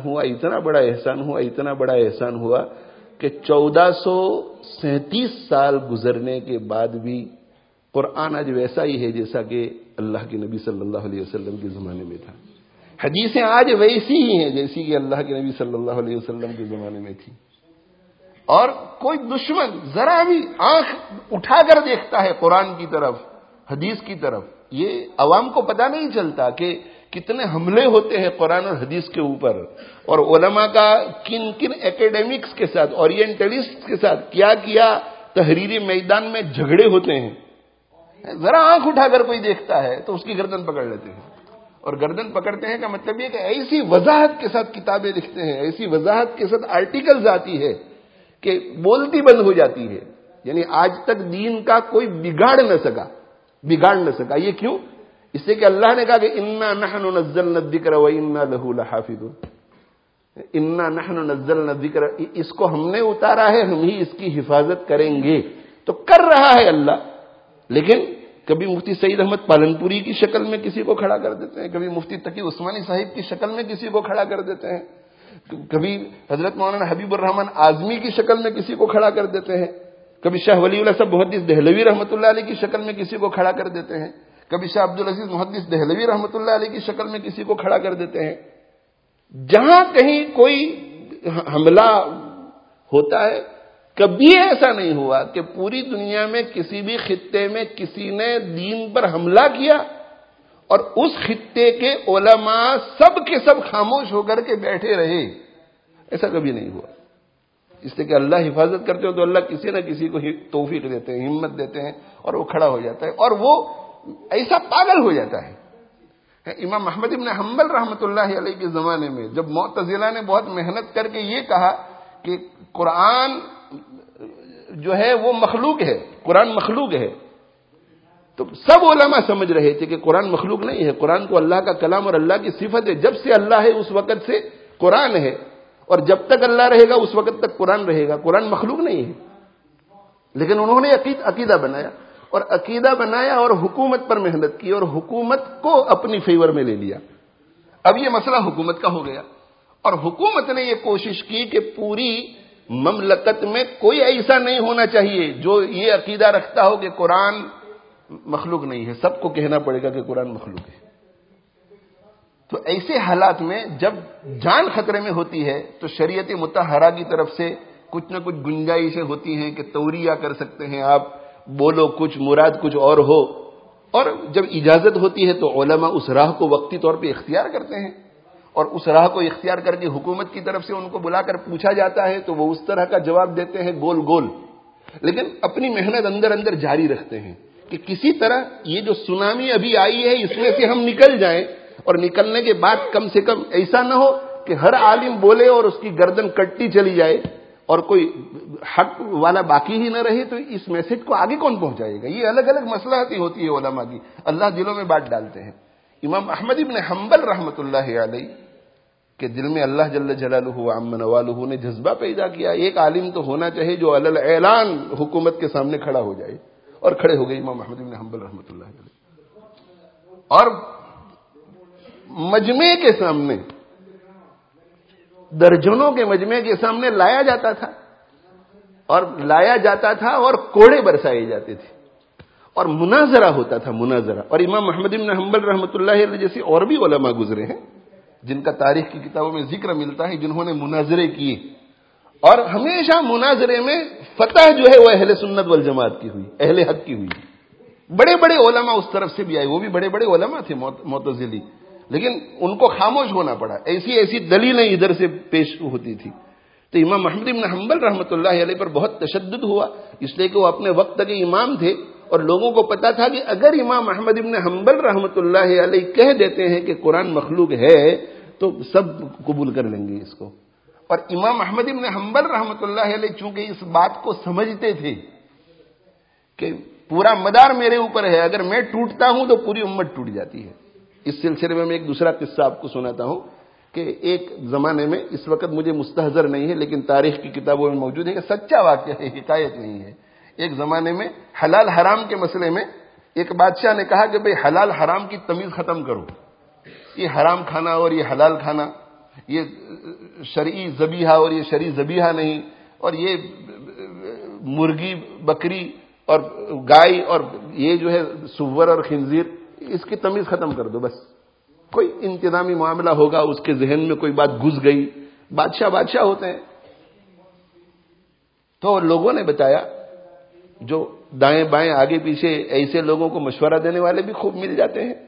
A: ہوا کہ 1437 سال گزرنے کے بعد بھی قرآن آج ویسا ہی ہے جیسا کہ اللہ کے نبی صلی اللہ علیہ وسلم کے زمانے میں تھا. حدیثیں آج ویسی ہی ہیں جیسی کہ اللہ کے نبی صلی اللہ علیہ وسلم کے زمانے میں تھی. اور کوئی دشمن ذرا بھی آنکھ اٹھا کر دیکھتا ہے قرآن کی طرف، حدیث کی طرف، یہ عوام کو پتہ نہیں چلتا کہ کتنے حملے ہوتے ہیں قرآن اور حدیث کے اوپر، اور علماء کا کن کن ایکیڈیمکس کے ساتھ، اورینٹلسٹ کے ساتھ کیا تحریری میدان میں جھگڑے ہوتے ہیں. ذرا آنکھ اٹھا کر کوئی دیکھتا ہے تو اس کی گردن پکڑ لیتے ہیں. اور گردن پکڑتے ہیں کا مطلب یہ کہ ایسی وضاحت کے ساتھ کتابیں لکھتے ہیں، ایسی وضاحت کے ساتھ آرٹیکلز آتی ہے کہ بولتی بند ہو جاتی ہے. یعنی آج تک دین کا کوئی بگاڑ نہ سکا. یہ کیوں؟ اس سے کہ اللہ نے کہا کہ انا نحن نزلنا الذکر وانا لہ لحافظون. انا نحن نزلنا الذکر، اس کو ہم نے اتارا ہے، ہم ہی اس کی حفاظت کریں گے. تو کر رہا ہے اللہ. لیکن کبھی مفتی سعید احمد پالنپوری کی شکل میں کسی کو کھڑا کر دیتے ہیں، کبھی مفتی تقی عثمانی صاحب کی شکل میں کسی کو کھڑا کر دیتے ہیں، کبھی حضرت مولانا حبیب الرحمن اعظمی کی شکل میں کسی کو کھڑا کر دیتے ہیں، کبھی شاہ ولی اللہ صاحب محدث دہلوی رحمۃ اللہ علیہ کی شکل میں کسی کو کھڑا کر دیتے ہیں، کبھی شاہ عبدالعزیز محدث دہلوی رحمۃ اللہ علیہ کی شکل میں کسی کو کھڑا کر دیتے ہیں. جہاں کہیں کوئی حملہ ہوتا ہے، کبھی ایسا نہیں ہوا کہ پوری دنیا میں کسی بھی خطے میں کسی نے دین پر حملہ کیا اور اس خطے کے علماء سب کے سب خاموش ہو کر کے بیٹھے رہے. ایسا کبھی نہیں ہوا. اس لیے کہ اللہ حفاظت کرتے ہو تو اللہ کسی نہ کسی کو توفیق دیتے ہیں، ہمت دیتے ہیں، اور وہ کھڑا ہو جاتا ہے اور وہ ایسا پاگل ہو جاتا ہے. امام احمد ابن حنبل رحمۃ اللہ علیہ کے زمانے میں جب معتزلہ نے بہت محنت کر کے یہ کہا کہ قرآن جو ہے وہ مخلوق ہے، قرآن مخلوق ہے، تو سب علماء سمجھ رہے تھے کہ قرآن مخلوق نہیں ہے، قرآن کو اللہ کا کلام اور اللہ کی صفت ہے. جب سے اللہ ہے اس وقت سے قرآن ہے، اور جب تک اللہ رہے گا اس وقت تک قرآن رہے گا. قرآن مخلوق نہیں ہے. لیکن انہوں نے عقیدہ بنایا، اور عقیدہ بنایا اور حکومت پر محنت کی اور حکومت کو اپنی فیور میں لے لیا. اب یہ مسئلہ حکومت کا ہو گیا، اور حکومت نے یہ کوشش کی کہ پوری مملکت میں کوئی ایسا نہیں ہونا چاہیے جو یہ عقیدہ رکھتا ہو کہ قرآن مخلوق نہیں ہے. سب کو کہنا پڑے گا کہ قرآن مخلوق ہے. تو ایسے حالات میں جب جان خطرے میں ہوتی ہے تو شریعت مطہرہ کی طرف سے کچھ نہ کچھ گنجائشیں ہوتی ہیں کہ توریہ کر سکتے ہیں آپ، بولو کچھ مراد کچھ اور ہو. اور جب اجازت ہوتی ہے تو علماء اس راہ کو وقتی طور پہ اختیار کرتے ہیں، اور اس راہ کو اختیار کر کے حکومت کی طرف سے ان کو بلا کر پوچھا جاتا ہے تو وہ اس طرح کا جواب دیتے ہیں گول گول. لیکن اپنی محنت اندر اندر جاری رکھتے ہیں کہ کسی طرح یہ جو سونامی ابھی آئی ہے اس میں سے ہم نکل جائیں، اور نکلنے کے بعد کم سے کم ایسا نہ ہو کہ ہر عالم بولے اور اس کی گردن کٹتی چلی جائے اور کوئی حق والا باقی ہی نہ رہے. تو اس میسج کو آگے کون پہنچائے گا؟ یہ الگ الگ مصلحتیں ہوتی ہے علماء کی، اللہ دلوں میں بات ڈالتے ہیں. امام احمد ابن حنبل رحمۃ اللہ علیہ کے دل میں اللہ جل جلالہ و عم نوالہ نے جذبہ پیدا کیا، ایک عالم تو ہونا چاہیے جو علی الاعلان حکومت کے سامنے کھڑا ہو جائے. اور کھڑے ہو گئے امام احمد ابن حنبل رحمۃ اللہ علیہ. اور مجمع کے سامنے، درجنوں کے مجمع کے سامنے لایا جاتا تھا اور کوڑے برسائے جاتے تھے اور مناظرہ ہوتا تھا، مناظرہ. اور امام احمد بن حنبل رحمۃ اللہ علیہ جیسے اور بھی علماء گزرے ہیں جن کا تاریخ کی کتابوں میں ذکر ملتا ہے، جنہوں نے مناظرے کیے، اور ہمیشہ مناظرے میں فتح جو ہے وہ اہل سنت والجماعت کی ہوئی، اہل حق کی ہوئی. بڑے بڑے علماء اس طرف سے بھی آئے، وہ بھی بڑے بڑے علماء تھے معتزلی، لیکن ان کو خاموش ہونا پڑا. ایسی دلیلیں ادھر سے پیش ہوتی تھی. تو امام احمد بن حنبل رحمۃ اللہ علیہ پر بہت تشدد ہوا، اس لیے کہ وہ اپنے وقت کے امام تھے، اور لوگوں کو پتا تھا کہ اگر امام احمد بن حنبل رحمۃ اللہ علیہ کہہ دیتے ہیں کہ قرآن مخلوق ہے تو سب قبول کر لیں گے اس کو. اور امام احمد بن حنبل رحمۃ اللہ علیہ چونکہ اس بات کو سمجھتے تھے کہ پورا مدار میرے اوپر ہے، اگر میں ٹوٹتا ہوں تو پوری امت ٹوٹ جاتی ہے. اس سلسلے میں ایک دوسرا قصہ آپ کو سناتا ہوں کہ ایک زمانے میں، اس وقت مجھے مستحضر نہیں ہے لیکن تاریخ کی کتابوں میں موجود ہے کہ سچا واقعہ ہے، حکایت نہیں ہے. ایک زمانے میں حلال حرام کے مسئلے میں ایک بادشاہ نے کہا کہ بھئی حلال حرام کی تمیز ختم کرو، یہ حرام کھانا اور یہ حلال کھانا، یہ شرعی ذبیحہ اور یہ شرعی ذبیحہ نہیں، اور یہ مرغی بکری اور گائے اور یہ جو ہے سور اور خنزیر، اس کی تمیز ختم کر دو بس. کوئی انتظامی معاملہ ہوگا، اس کے ذہن میں کوئی بات گھس گئی. بادشاہ ہوتے ہیں. تو لوگوں نے بتایا، جو دائیں بائیں آگے پیچھے ایسے لوگوں کو مشورہ دینے والے بھی خوب مل جاتے ہیں.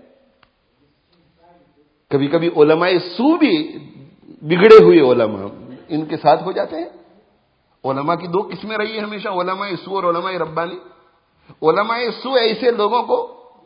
A: کبھی کبھی علماء سو بھی، بگڑے ہوئے علماء ان کے ساتھ ہو جاتے ہیں. علماء کی دو قسمیں رہی ہیں ہمیشہ، علماء سو اور علماء ربانی. علماء سو ایسے لوگوں کو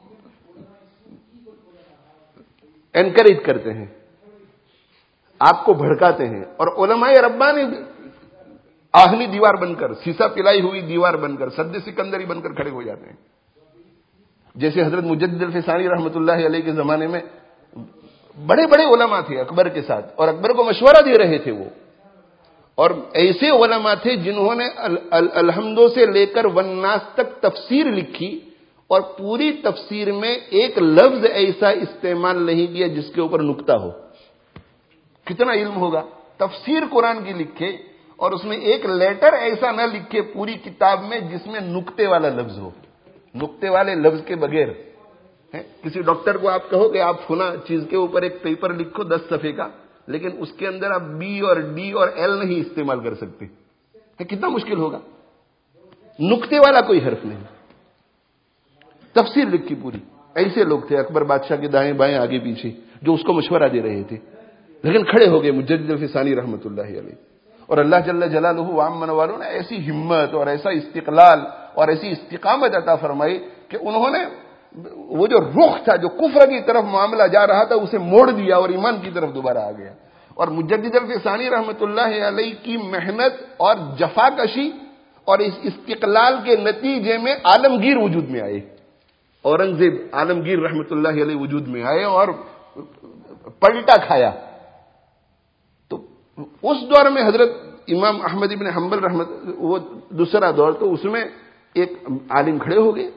A: انکریج کرتے ہیں، آپ کو بھڑکاتے ہیں، اور علماء ربانی آہنی دیوار بن کر، سیسا پلائی ہوئی دیوار بن کر، سد سکندری بن کر کھڑے ہو جاتے ہیں. جیسے حضرت مجدد الفسانی رحمۃ اللہ علیہ کے زمانے میں بڑے بڑے علماء تھے اکبر کے ساتھ، اور اکبر کو مشورہ دے رہے تھے وہ. اور ایسے علماء تھے جنہوں نے الحمدوں سے لے کر والناس تک تفسیر لکھی، اور پوری تفسیر میں ایک لفظ ایسا استعمال نہیں کیا جس کے اوپر نکتہ ہو. کتنا علم ہوگا. تفسیر قرآن کی لکھے اور اس میں ایک لیٹر ایسا نہ لکھے پوری کتاب میں جس میں نکتے والا لفظ ہو. نکتے والے لفظ کے بغیر کسی ڈاکٹر کو آپ کہو کہ آپ فلاں چیز کے اوپر ایک پیپر لکھو 10 صفحے کا، لیکن اس کے اندر آپ بی اور ڈی اور ایل نہیں استعمال کر سکتے. کتنا مشکل ہوگا. نکتے والا کوئی حرف نہیں. تفسیر لکھی پوری. ایسے لوگ تھے اکبر بادشاہ کے دائیں بائیں آگے پیچھے جو اس کو مشورہ دے رہے تھے، لیکن کھڑے ہو گئے مجدد الفسانی رحمۃ اللہ علیہ. اور اللہ جل جلالہ عام من والوں نے ایسی ہمت اور ایسا استقلال اور ایسی استقامت عطا فرمائی کہ انہوں نے وہ جو رخ تھا، جو کفر کی طرف معاملہ جا رہا تھا، اسے موڑ دیا اور ایمان کی طرف دوبارہ آ گیا. اور مجدد الفسانی رحمۃ اللہ علیہ کی محنت اور جفاکشی اور اس استقلال کے نتیجے میں عالمگیر وجود میں آئے. اورنگزیب عالمگیر رحمۃ اللہ علیہ وجود میں آئے اور پلٹا کھایا. تو اس دور میں حضرت امام احمد ابن حنبل رحمت، وہ دوسرا دور، تو اس میں ایک عالم کھڑے ہو گئے.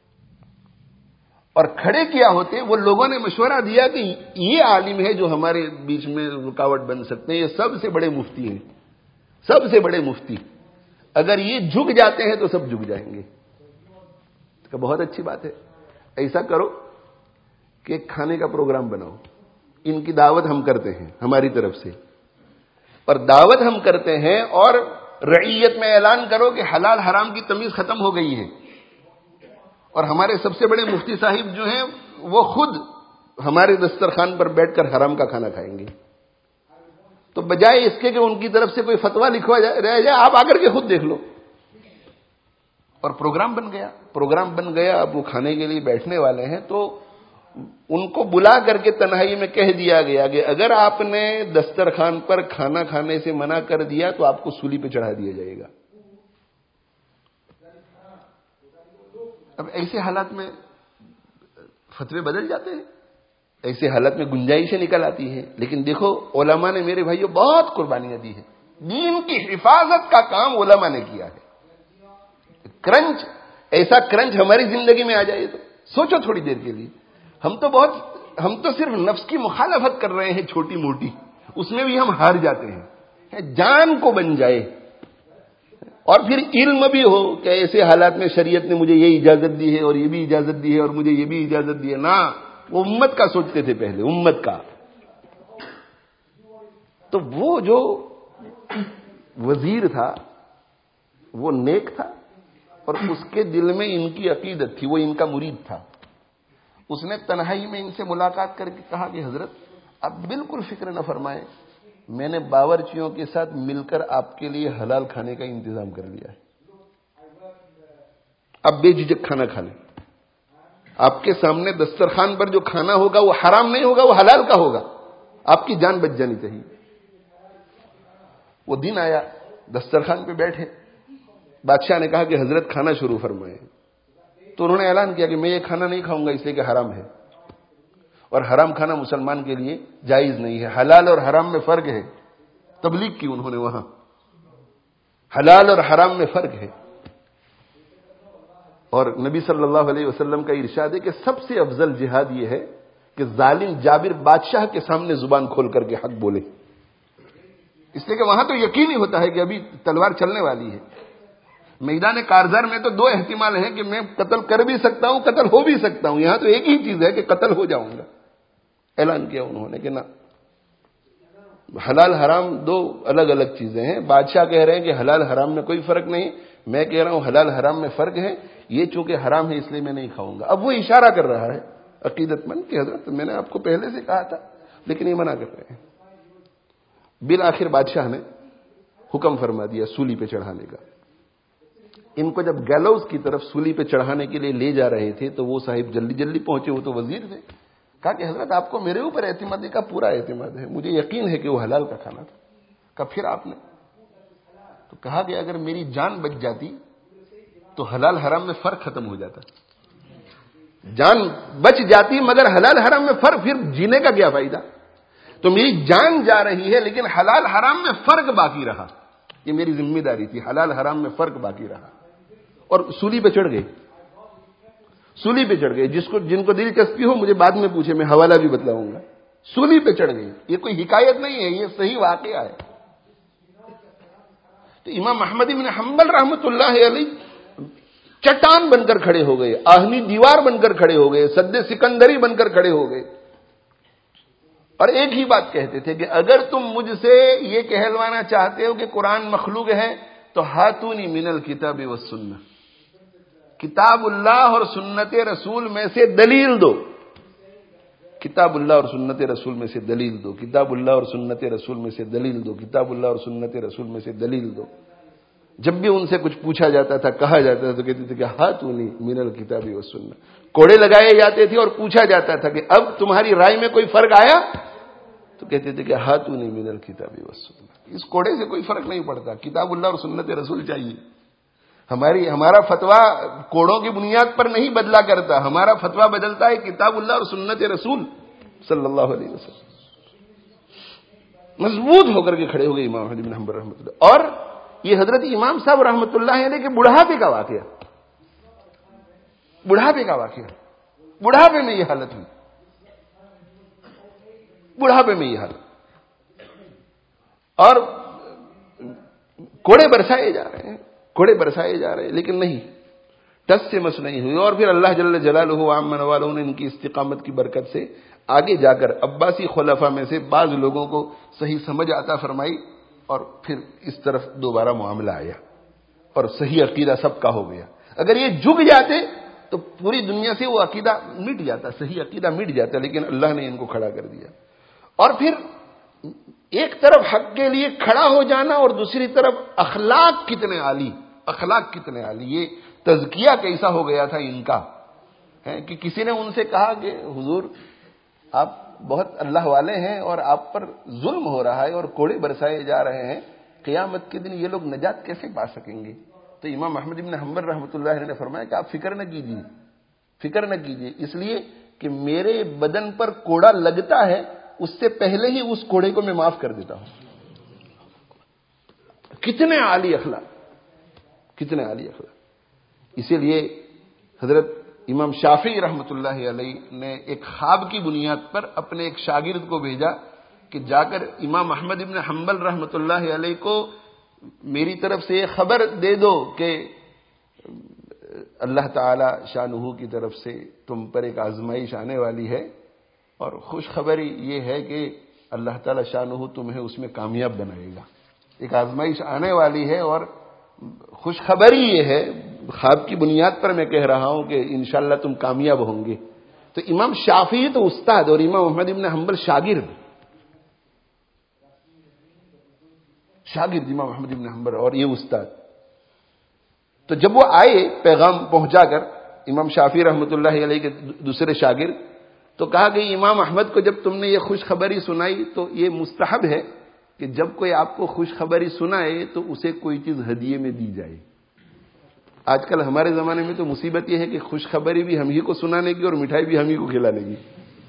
A: اور کھڑے کیا ہوتے، وہ لوگوں نے مشورہ دیا کہ یہ عالم ہے جو ہمارے بیچ میں رکاوٹ بن سکتے ہیں. یہ سب سے بڑے مفتی ہیں، سب سے بڑے مفتی. اگر یہ جھک جاتے ہیں تو سب جھک جائیں گے. تو بہت اچھی بات ہے. ایسا کرو کہ ایک کھانے کا پروگرام بناؤ. ان کی دعوت ہم کرتے ہیں ہماری طرف سے، اور دعوت ہم کرتے ہیں، اور رعیت میں اعلان کرو کہ حلال حرام کی تمیز ختم ہو گئی ہے. اور ہمارے سب سے بڑے مفتی صاحب جو ہیں وہ خود ہمارے دسترخوان پر بیٹھ کر حرام کا کھانا کھائیں گے. تو بجائے اس کے کہ ان کی طرف سے کوئی فتویٰ لکھوا رہ جائے، آپ آ کر کے خود دیکھ لو. اور پروگرام بن گیا. اب وہ کھانے کے لیے بیٹھنے والے ہیں، تو ان کو بلا کر کے تنہائی میں کہہ دیا گیا کہ اگر آپ نے دسترخوان پر کھانا کھانے سے منع کر دیا تو آپ کو سولی پہ چڑھا دیا جائے گا. اب ایسے حالات میں فتوے بدل جاتے ہیں، ایسے حالات میں گنجائشیں نکل آتی ہیں. لیکن دیکھو علماء نے، میرے بھائیوں، بہت قربانیاں دی ہیں. دین کی حفاظت کا کام علماء نے کیا ہے. ایسا کرنچ ہماری زندگی میں آ جائے تو سوچو تھوڑی دیر کے لیے. ہم تو صرف نفس کی مخالفت کر رہے ہیں چھوٹی موٹی، اس میں بھی ہم ہار جاتے ہیں. جان کو بن جائے، اور پھر علم بھی ہو کہ ایسے حالات میں شریعت نے مجھے یہ اجازت دی ہے اور یہ بھی اجازت دی ہے اور مجھے یہ بھی اجازت دی ہے. نا، وہ امت کا سوچتے تھے پہلے، امت کا. تو وہ جو وزیر تھا وہ نیک تھا، اور اس کے دل میں ان کی عقیدت تھی، وہ ان کا مرید تھا. اس نے تنہائی میں ان سے ملاقات کر کے کہا کہ حضرت آپ بالکل فکر نہ فرمائیں، میں نے باورچیوں کے ساتھ مل کر آپ کے لیے حلال کھانے کا انتظام کر لیا ہے. اب بے جھجک کھانا کھا لیں. آپ کے سامنے دسترخوان پر جو کھانا ہوگا وہ حرام نہیں ہوگا، وہ حلال کا ہوگا. آپ کی جان بچ جانی چاہیے. وہ دن آیا، دسترخوان پہ بیٹھے. بادشاہ نے کہا کہ حضرت کھانا شروع فرمائیں. تو انہوں نے اعلان کیا کہ میں یہ کھانا نہیں کھاؤں گا اس لیے کہ حرام ہے، اور حرام کھانا مسلمان کے لیے جائز نہیں ہے. حلال اور حرام میں فرق ہے. تبلیغ کی انہوں نے وہاں. حلال اور حرام میں فرق ہے. اور نبی صلی اللہ علیہ وسلم کا ارشاد ہے کہ سب سے افضل جہاد یہ ہے کہ ظالم جابر بادشاہ کے سامنے زبان کھول کر کے حق بولے، اس لیے کہ وہاں تو یقین ہی ہوتا ہے کہ ابھی تلوار چلنے والی ہے. میدان کارزار میں تو 2 احتمال ہیں کہ میں قتل کر بھی سکتا ہوں، قتل ہو بھی سکتا ہوں. یہاں تو ایک ہی چیز ہے کہ قتل ہو جاؤں گا. اعلان کیا انہوں نے کہ نہ، حلال حرام 2 الگ الگ چیزیں ہیں. بادشاہ کہہ رہے ہیں کہ حلال حرام میں کوئی فرق نہیں، میں کہہ رہا ہوں حلال حرام میں فرق ہے، یہ چونکہ حرام ہے اس لیے میں نہیں کھاؤں گا. اب وہ اشارہ کر رہا ہے عقیدت مند کہ حضرت میں نے آپ کو پہلے سے کہا تھا، لیکن یہ منع کر رہے ہیں. بالآخر بادشاہ نے حکم فرما دیا سولی پہ چڑھانے کا. ان کو جب گیلوز کی طرف سولی پہ چڑھانے کے لیے لے جا رہے تھے تو وہ صاحب جلدی جلدی پہنچے، وہ تو وزیر تھے. کہا کہ حضرت آپ کو میرے اوپر اعتماد ہے؟ کا پورا اعتماد ہے، مجھے یقین ہے کہ وہ حلال کا کھانا تھا. کہا پھر آپ نے؟ تو کہا کہ اگر میری جان بچ جاتی تو حلال حرام میں فرق ختم ہو جاتا. جان بچ جاتی مگر حلال حرام میں فرق، پھر جینے کا کیا فائدہ؟ تو میری جان جا رہی ہے لیکن حلال حرام میں فرق باقی رہا. یہ میری ذمہ داری تھی، حلال حرام میں فرق باقی رہا. اور سولی پہ چڑھ گئے، سولی پہ چڑھ گئے. جن کو دلچسپی ہو مجھے بعد میں پوچھے، میں حوالہ بھی بتلاؤں گا. سولی پہ چڑھ گئے. یہ کوئی حکایت نہیں ہے، یہ صحیح واقعہ ہے. تو امام احمد بن حنبل رحمۃ اللہ علیہ چٹان بن کر کھڑے ہو گئے، آہنی دیوار بن کر کھڑے ہو گئے، سد سکندری بن کر کھڑے ہو گئے. اور ایک ہی بات کہتے تھے کہ اگر تم مجھ سے یہ کہلوانا چاہتے ہو کہ قرآن مخلوق ہے تو ہاتونی من الکتاب والسنہ، کتاب اللہ اور سنت رسول میں سے دلیل دو. کتاب اللہ اور سنت رسول میں سے دلیل دو، کتاب اللہ اور سنت رسول میں سے دلیل دو، کتاب اللہ اور سنت رسول میں سے دلیل دو. جب بھی ان سے کچھ پوچھا جاتا تھا، کہا جاتا تھا تو کہتے تھے کہ ہاتونی من الکتاب والسنہ. کوڑے لگائے جاتے تھے اور پوچھا جاتا تھا کہ اب تمہاری رائے میں کوئی فرق آیا؟ تو کہتے تھے کہ ہاتونی من الکتاب والسنہ. اس کوڑے سے کوئی فرق نہیں پڑتا، کتاب اللہ اور سنت رسول چاہیے. ہمارا فتویٰ کوڑوں کی بنیاد پر نہیں بدلا کرتا، ہمارا فتویٰ بدلتا ہے کتاب اللہ اور سنت رسول صلی اللہ علیہ وسلم. مضبوط ہو کر کے کھڑے ہو گئے امام احمد بن حنبل رحمۃ اللہ. اور یہ حضرت امام صاحب رحمۃ اللہ علیہ کے بڑھاپے کا واقعہ، بڑھاپے کا واقعہ. بڑھاپے میں یہ حالت ہوئی، بڑھاپے میں یہ حالت. اور کوڑے برسائے جا رہے ہیں، کوڑے برسائے جا رہے ہیں، لیکن نہیں، ٹس سے مس نہیں ہوئی. اور پھر اللہ جل جلالہ عام منوالوں نے ان کی استقامت کی برکت سے آگے جا کر عباسی خلفاء میں سے بعض لوگوں کو صحیح سمجھ عطا فرمائی، اور پھر اس طرف دوبارہ معاملہ آیا اور صحیح عقیدہ سب کا ہو گیا. اگر یہ جھک جاتے تو پوری دنیا سے وہ عقیدہ مٹ جاتا، صحیح عقیدہ مٹ جاتا، لیکن اللہ نے ان کو کھڑا کر دیا. اور پھر ایک طرف حق کے لیے کھڑا ہو جانا اور دوسری طرف اخلاق کتنے عالی، اخلاق کتنے عالی. یہ تزکیہ کیسا ہو گیا تھا ان کا کہ کسی نے ان سے کہا کہ حضور آپ بہت اللہ والے ہیں اور آپ پر ظلم ہو رہا ہے اور کوڑے برسائے جا رہے ہیں، قیامت کے دن یہ لوگ نجات کیسے پا سکیں گے؟ تو امام احمد بن حنبل رحمۃ اللہ علیہ نے فرمایا کہ آپ فکر نہ کیجیے، فکر نہ کیجیے، اس لیے کہ میرے بدن پر کوڑا لگتا ہے، اس سے پہلے ہی اس کوڑے کو میں معاف کر دیتا ہوں. کتنے عالی اخلاق، کتنے عالی اخلاق. اسی لیے حضرت امام شافعی رحمۃ اللہ علیہ نے ایک خواب کی بنیاد پر اپنے ایک شاگرد کو بھیجا کہ جا کر امام احمد بن حنبل رحمۃ اللہ علیہ کو میری طرف سے یہ خبر دے دو کہ اللہ تعالی شانہ کی طرف سے تم پر ایک آزمائش آنے والی ہے، اور خوشخبری یہ ہے کہ اللہ تعالی شانہ تمہیں اس میں کامیاب بنائے گا. ایک آزمائش آنے والی ہے اور خوشخبری یہ ہے، خواب کی بنیاد پر میں کہہ رہا ہوں کہ انشاءاللہ تم کامیاب ہوں گے. تو امام شافعی تو استاد اور امام احمد بن حنبل شاگرد، شاگرد امام احمد بن حنبل اور یہ استاد. تو جب وہ آئے پیغام پہنچا کر امام شافعی رحمۃ اللہ علیہ کے دوسرے شاگرد، تو کہا کہ امام احمد کو جب تم نے یہ خوشخبری سنائی تو یہ مستحب ہے کہ جب کوئی آپ کو خوشخبری سنائے تو اسے کوئی چیز ہدیے میں دی جائے. آج کل ہمارے زمانے میں تو مصیبت یہ ہے کہ خوشخبری بھی ہم ہی کو سنانے کی اور مٹھائی بھی ہم ہی کو کھلانے کی.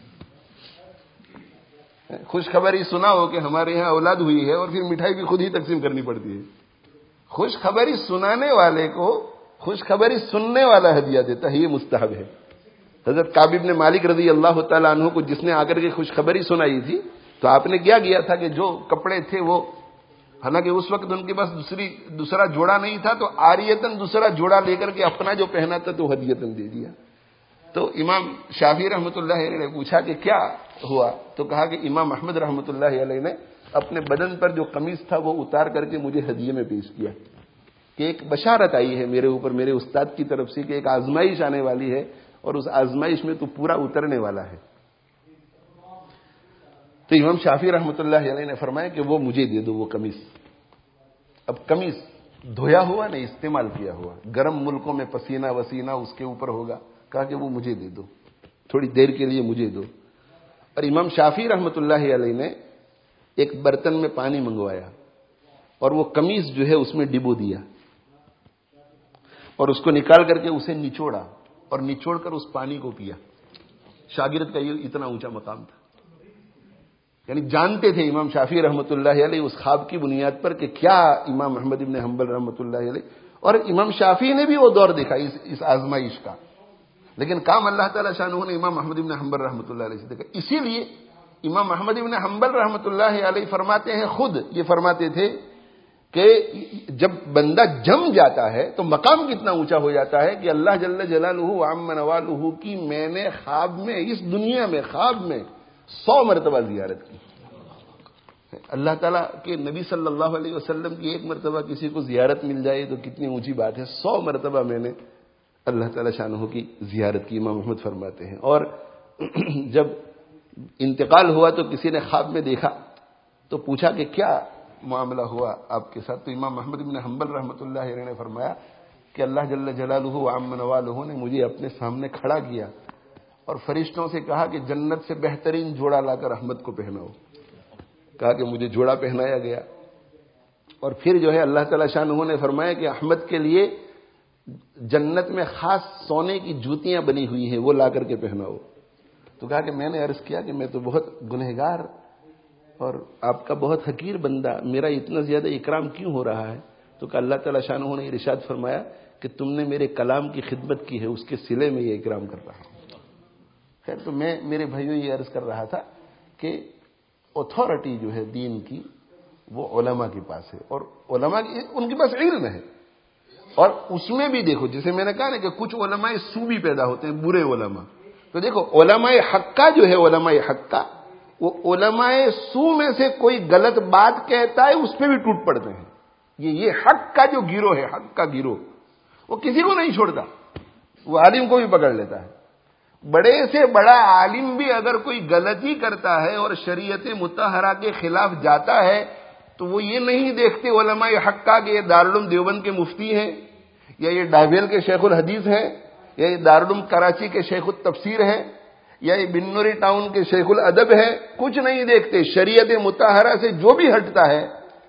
A: خوشخبری سنا ہو کہ ہمارے یہاں اولاد ہوئی ہے اور پھر مٹھائی بھی خود ہی تقسیم کرنی پڑتی ہے. خوشخبری سنانے والے کو خوشخبری سننے والا ہدیہ دیتا ہے، یہ مستحب ہے. حضرت کعب بن مالک رضی اللہ تعالیٰ عنہ کو جس نے آ کر کے خوشخبری سنائی تھی تو آپ نے کیا کیا تھا کہ جو کپڑے تھے وہ حالانکہ اس وقت ان کے پاس دوسرا جوڑا نہیں تھا، تو عاریتن دوسرا جوڑا لے کر کے اپنا جو پہنا تھا تو ہدیتن دے دیا. تو امام شافعی رحمۃ اللہ علیہ نے پوچھا کہ کیا ہوا، تو کہا کہ امام احمد رحمۃ اللہ علیہ نے اپنے بدن پر جو قمیص تھا وہ اتار کر کے مجھے ہدیے میں پیش کیا کہ ایک بشارت آئی ہے میرے اوپر میرے استاد کی طرف سے کہ ایک آزمائش آنے والی ہے اور اس آزمائش میں تو پورا اترنے والا ہے. تو امام شافعی رحمۃ اللہ علیہ نے فرمایا کہ وہ مجھے دے دو وہ قمیص. اب قمیص دھویا ہوا نہیں، استعمال کیا ہوا، گرم ملکوں میں پسینہ وسینہ اس کے اوپر ہوگا. کہا کہ وہ مجھے دے دو، تھوڑی دیر کے لیے مجھے دو. اور امام شافعی رحمۃ اللہ علیہ نے ایک برتن میں پانی منگوایا اور وہ قمیص جو ہے اس میں ڈبو دیا اور اس کو نکال کر کے اسے نچوڑا اور نچوڑ کر اس پانی کو پیا. شاگرد کا یہ اتنا اونچا مقام تھا. یعنی جانتے تھے امام شافعی رحمۃ اللہ علیہ اس خواب کی بنیاد پر کہ کیا امام احمد ابن حنبل رحمۃ اللہ علیہ، اور امام شافعی نے بھی وہ دور دیکھا اس آزمائش کا، لیکن کام اللہ تعالی شانہ نے امام احمد ابن حنبل رحمۃ اللہ علیہ سے دیکھا. اسی لیے امام احمد ابن حنبل رحمۃ اللہ علیہ فرماتے ہیں، خود یہ فرماتے تھے کہ جب بندہ جم جاتا ہے تو مقام کتنا اونچا ہو جاتا ہے کہ اللہ جل جلالہ وعم نوالہ کی میں نے خواب میں، اس دنیا میں خواب میں 100 مرتبہ زیارت کی. اللہ تعالیٰ کے نبی صلی اللہ علیہ وسلم کی ایک مرتبہ کسی کو زیارت مل جائے تو کتنی اونچی بات ہے. 100 مرتبہ میں نے اللہ تعالیٰ شانہ کی زیارت کی، امام احمد فرماتے ہیں. اور جب انتقال ہوا تو کسی نے خواب میں دیکھا تو پوچھا کہ کیا معاملہ ہوا آپ کے ساتھ، تو امام احمد بن حنبل رحمۃ اللہ علیہ نے فرمایا کہ اللہ جل جلالہ وعم نوالہ نے مجھے اپنے سامنے کھڑا کیا اور فرشتوں سے کہا کہ جنت سے بہترین جوڑا لا کر احمد کو پہناؤ. کہا کہ مجھے جوڑا پہنایا گیا اور پھر جو ہے اللہ تعالیٰ شانہ نے فرمایا کہ احمد کے لیے جنت میں خاص سونے کی جوتیاں بنی ہوئی ہیں، وہ لا کر کے پہناؤ. تو کہا کہ میں نے عرض کیا کہ میں تو بہت گنہگار اور آپ کا بہت حقیر بندہ، میرا اتنا زیادہ اکرام کیوں ہو رہا ہے؟ تو کہ اللہ تعالیٰ شانہ نے ارشاد فرمایا کہ تم نے میرے کلام کی خدمت کی ہے، اس کے صلے میں یہ اکرام کر رہا ہوں. خیر، تو میں میرے بھائیوں یہ عرض کر رہا تھا کہ اتھارٹی جو ہے دین کی وہ علماء کے پاس ہے، اور علماء ان کے پاس علم ہے. اور اس میں بھی دیکھو، جیسے میں نے کہا نا کہ کچھ علماء سو بھی پیدا ہوتے ہیں، برے علماء. تو دیکھو علماء حقہ جو ہے، علماء حقہ وہ علماء سو میں سے کوئی غلط بات کہتا ہے اس پہ بھی ٹوٹ پڑتے ہیں. یہ حق کا جو گروہ ہے، حق کا گروہ، وہ کسی کو نہیں چھوڑتا، وہ عالم کو بھی پکڑ لیتا ہے. بڑے سے بڑا عالم بھی اگر کوئی غلطی کرتا ہے اور شریعت مطہرہ کے خلاف جاتا ہے تو وہ یہ نہیں دیکھتے علماء حق کا کہ یہ دارالعلوم دیوبند کے مفتی ہیں، یا یہ ڈابیل کے شیخ الحدیث ہیں، یا یہ دارالعلوم کراچی کے شیخ التفسیر ہیں، یا یہ بنوری ٹاؤن کے شیخ الادب ہے. کچھ نہیں دیکھتے. شریعت مطہرہ سے جو بھی ہٹتا ہے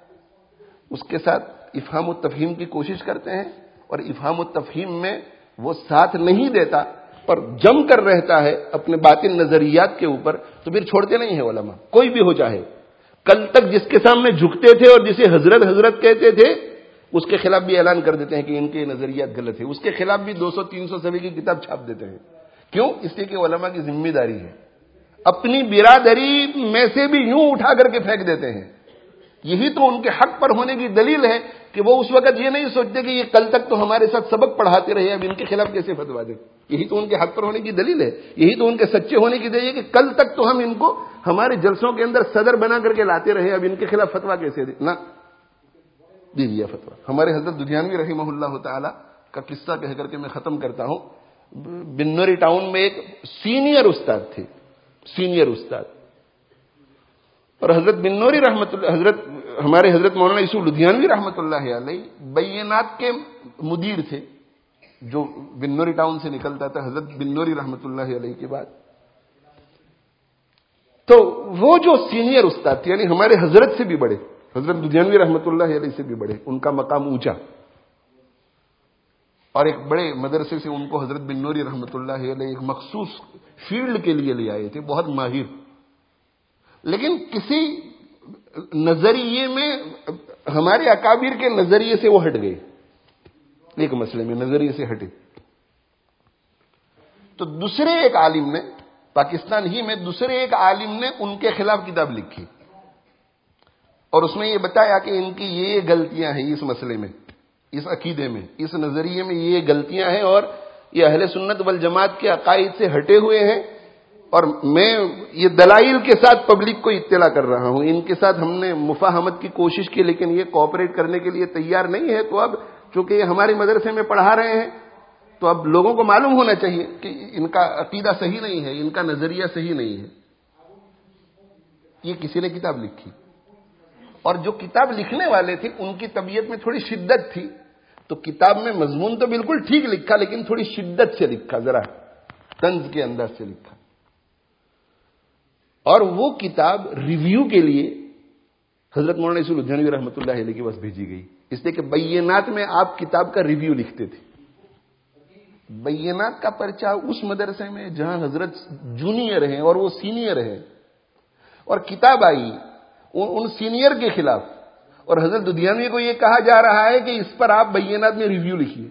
A: اس کے ساتھ افہام التفہیم کی کوشش کرتے ہیں، اور افہام التفہیم میں وہ ساتھ نہیں دیتا اور جم کر رہتا ہے اپنے باطل نظریات کے اوپر، تو پھر چھوڑتے نہیں ہیں علماء، کوئی بھی ہو چاہے. کل تک جس کے سامنے جھکتے تھے اور جسے حضرت حضرت کہتے تھے اس کے خلاف بھی اعلان کر دیتے ہیں کہ ان کے نظریات غلط ہیں، اس کے خلاف بھی 200-300 صفحے کی کتاب چھاپ دیتے ہیں. کیوں؟ اس لیے کہ علماء کی ذمہ داری ہے. اپنی برادری میں سے بھی یوں اٹھا کر کے پھینک دیتے ہیں. یہی تو ان کے حق پر ہونے کی دلیل ہے کہ وہ اس وقت یہ نہیں سوچتے کہ یہ کل تک تو ہمارے ساتھ سبق پڑھاتے رہے، اب ان کے خلاف کیسے فتوا دیں. یہی تو ان کے حق پر ہونے کی دلیل ہے، یہی تو ان کے سچے ہونے کی دلیل ہے کہ کل تک تو ہم ان کو ہمارے جلسوں کے اندر صدر بنا کر کے لاتے رہے، اب ان کے خلاف فتوا کیسے دیں. نہ دے دیا فتوا. ہمارے حضرت ددھیانوی رحمہ اللہ تعالی کا قصہ کہہ کر کے میں ختم کرتا ہوں. بنوری ٹاؤن میں ایک سینئر استاد تھے، سینئر استاد، اور حضرت بنوری رحمت اللہ، ہمارے حضرت مولانا یوسف لدھیانوی رحمت اللہ علیہ بینات کے مدیر تھے، جو بنوری ٹاؤن سے نکلتا تھا حضرت بنوری رحمت اللہ علیہ کے بعد. تو وہ جو سینئر استاد تھے، یعنی ہمارے حضرت سے بھی بڑے، حضرت لدھیانوی رحمت اللہ علیہ سے بھی بڑے، ان کا مقام اونچا، اور ایک بڑے مدرسے سے ان کو حضرت بنوری رحمت اللہ علیہ ایک مخصوص فیلڈ کے لیے لے آئے تھے، بہت ماہر. لیکن کسی نظریے میں ہمارے اکابر کے نظریے سے وہ ہٹ گئے، ایک مسئلے میں نظریے سے ہٹے. تو دوسرے ایک عالم نے، پاکستان ہی میں دوسرے ایک عالم نے ان کے خلاف کتاب لکھی. اور اس میں یہ بتایا کہ ان کی یہ غلطیاں ہیں اس مسئلے میں، اس عقیدے میں، اس نظریے میں یہ غلطیاں ہیں، اور یہ اہل سنت والجماعت کے عقائد سے ہٹے ہوئے ہیں، اور میں یہ دلائل کے ساتھ پبلک کو اطلاع کر رہا ہوں۔ ان کے ساتھ ہم نے مفاہمت کی کوشش کی، لیکن یہ کوآپریٹ کرنے کے لیے تیار نہیں ہے، تو اب چونکہ یہ ہمارے مدرسے میں پڑھا رہے ہیں تو اب لوگوں کو معلوم ہونا چاہیے کہ ان کا عقیدہ صحیح نہیں ہے، ان کا نظریہ صحیح نہیں ہے۔ یہ کسی نے کتاب لکھی، اور جو کتاب لکھنے والے تھے ان کی طبیعت میں تھوڑی شدت تھی، تو کتاب میں مضمون تو بالکل ٹھیک لکھا، لیکن تھوڑی شدت سے لکھا، ذرا طنز کے انداز سے لکھا۔ اور وہ کتاب ریویو کے لیے حضرت مولانا عیسی لدھیانوی رحمۃ اللہ علیہ کے پاس بھیجی گئی، اس لیے کہ بینات میں آپ کتاب کا ریویو لکھتے تھے۔ بینات کا پرچہ اس مدرسے میں جہاں حضرت جونیئر ہیں اور وہ سینئر ہیں، اور کتاب آئی ان سینئر کے خلاف، اور حضرت لدھیانوی کو یہ کہا جا رہا ہے کہ اس پر آپ بینات میں ریویو لکھیے۔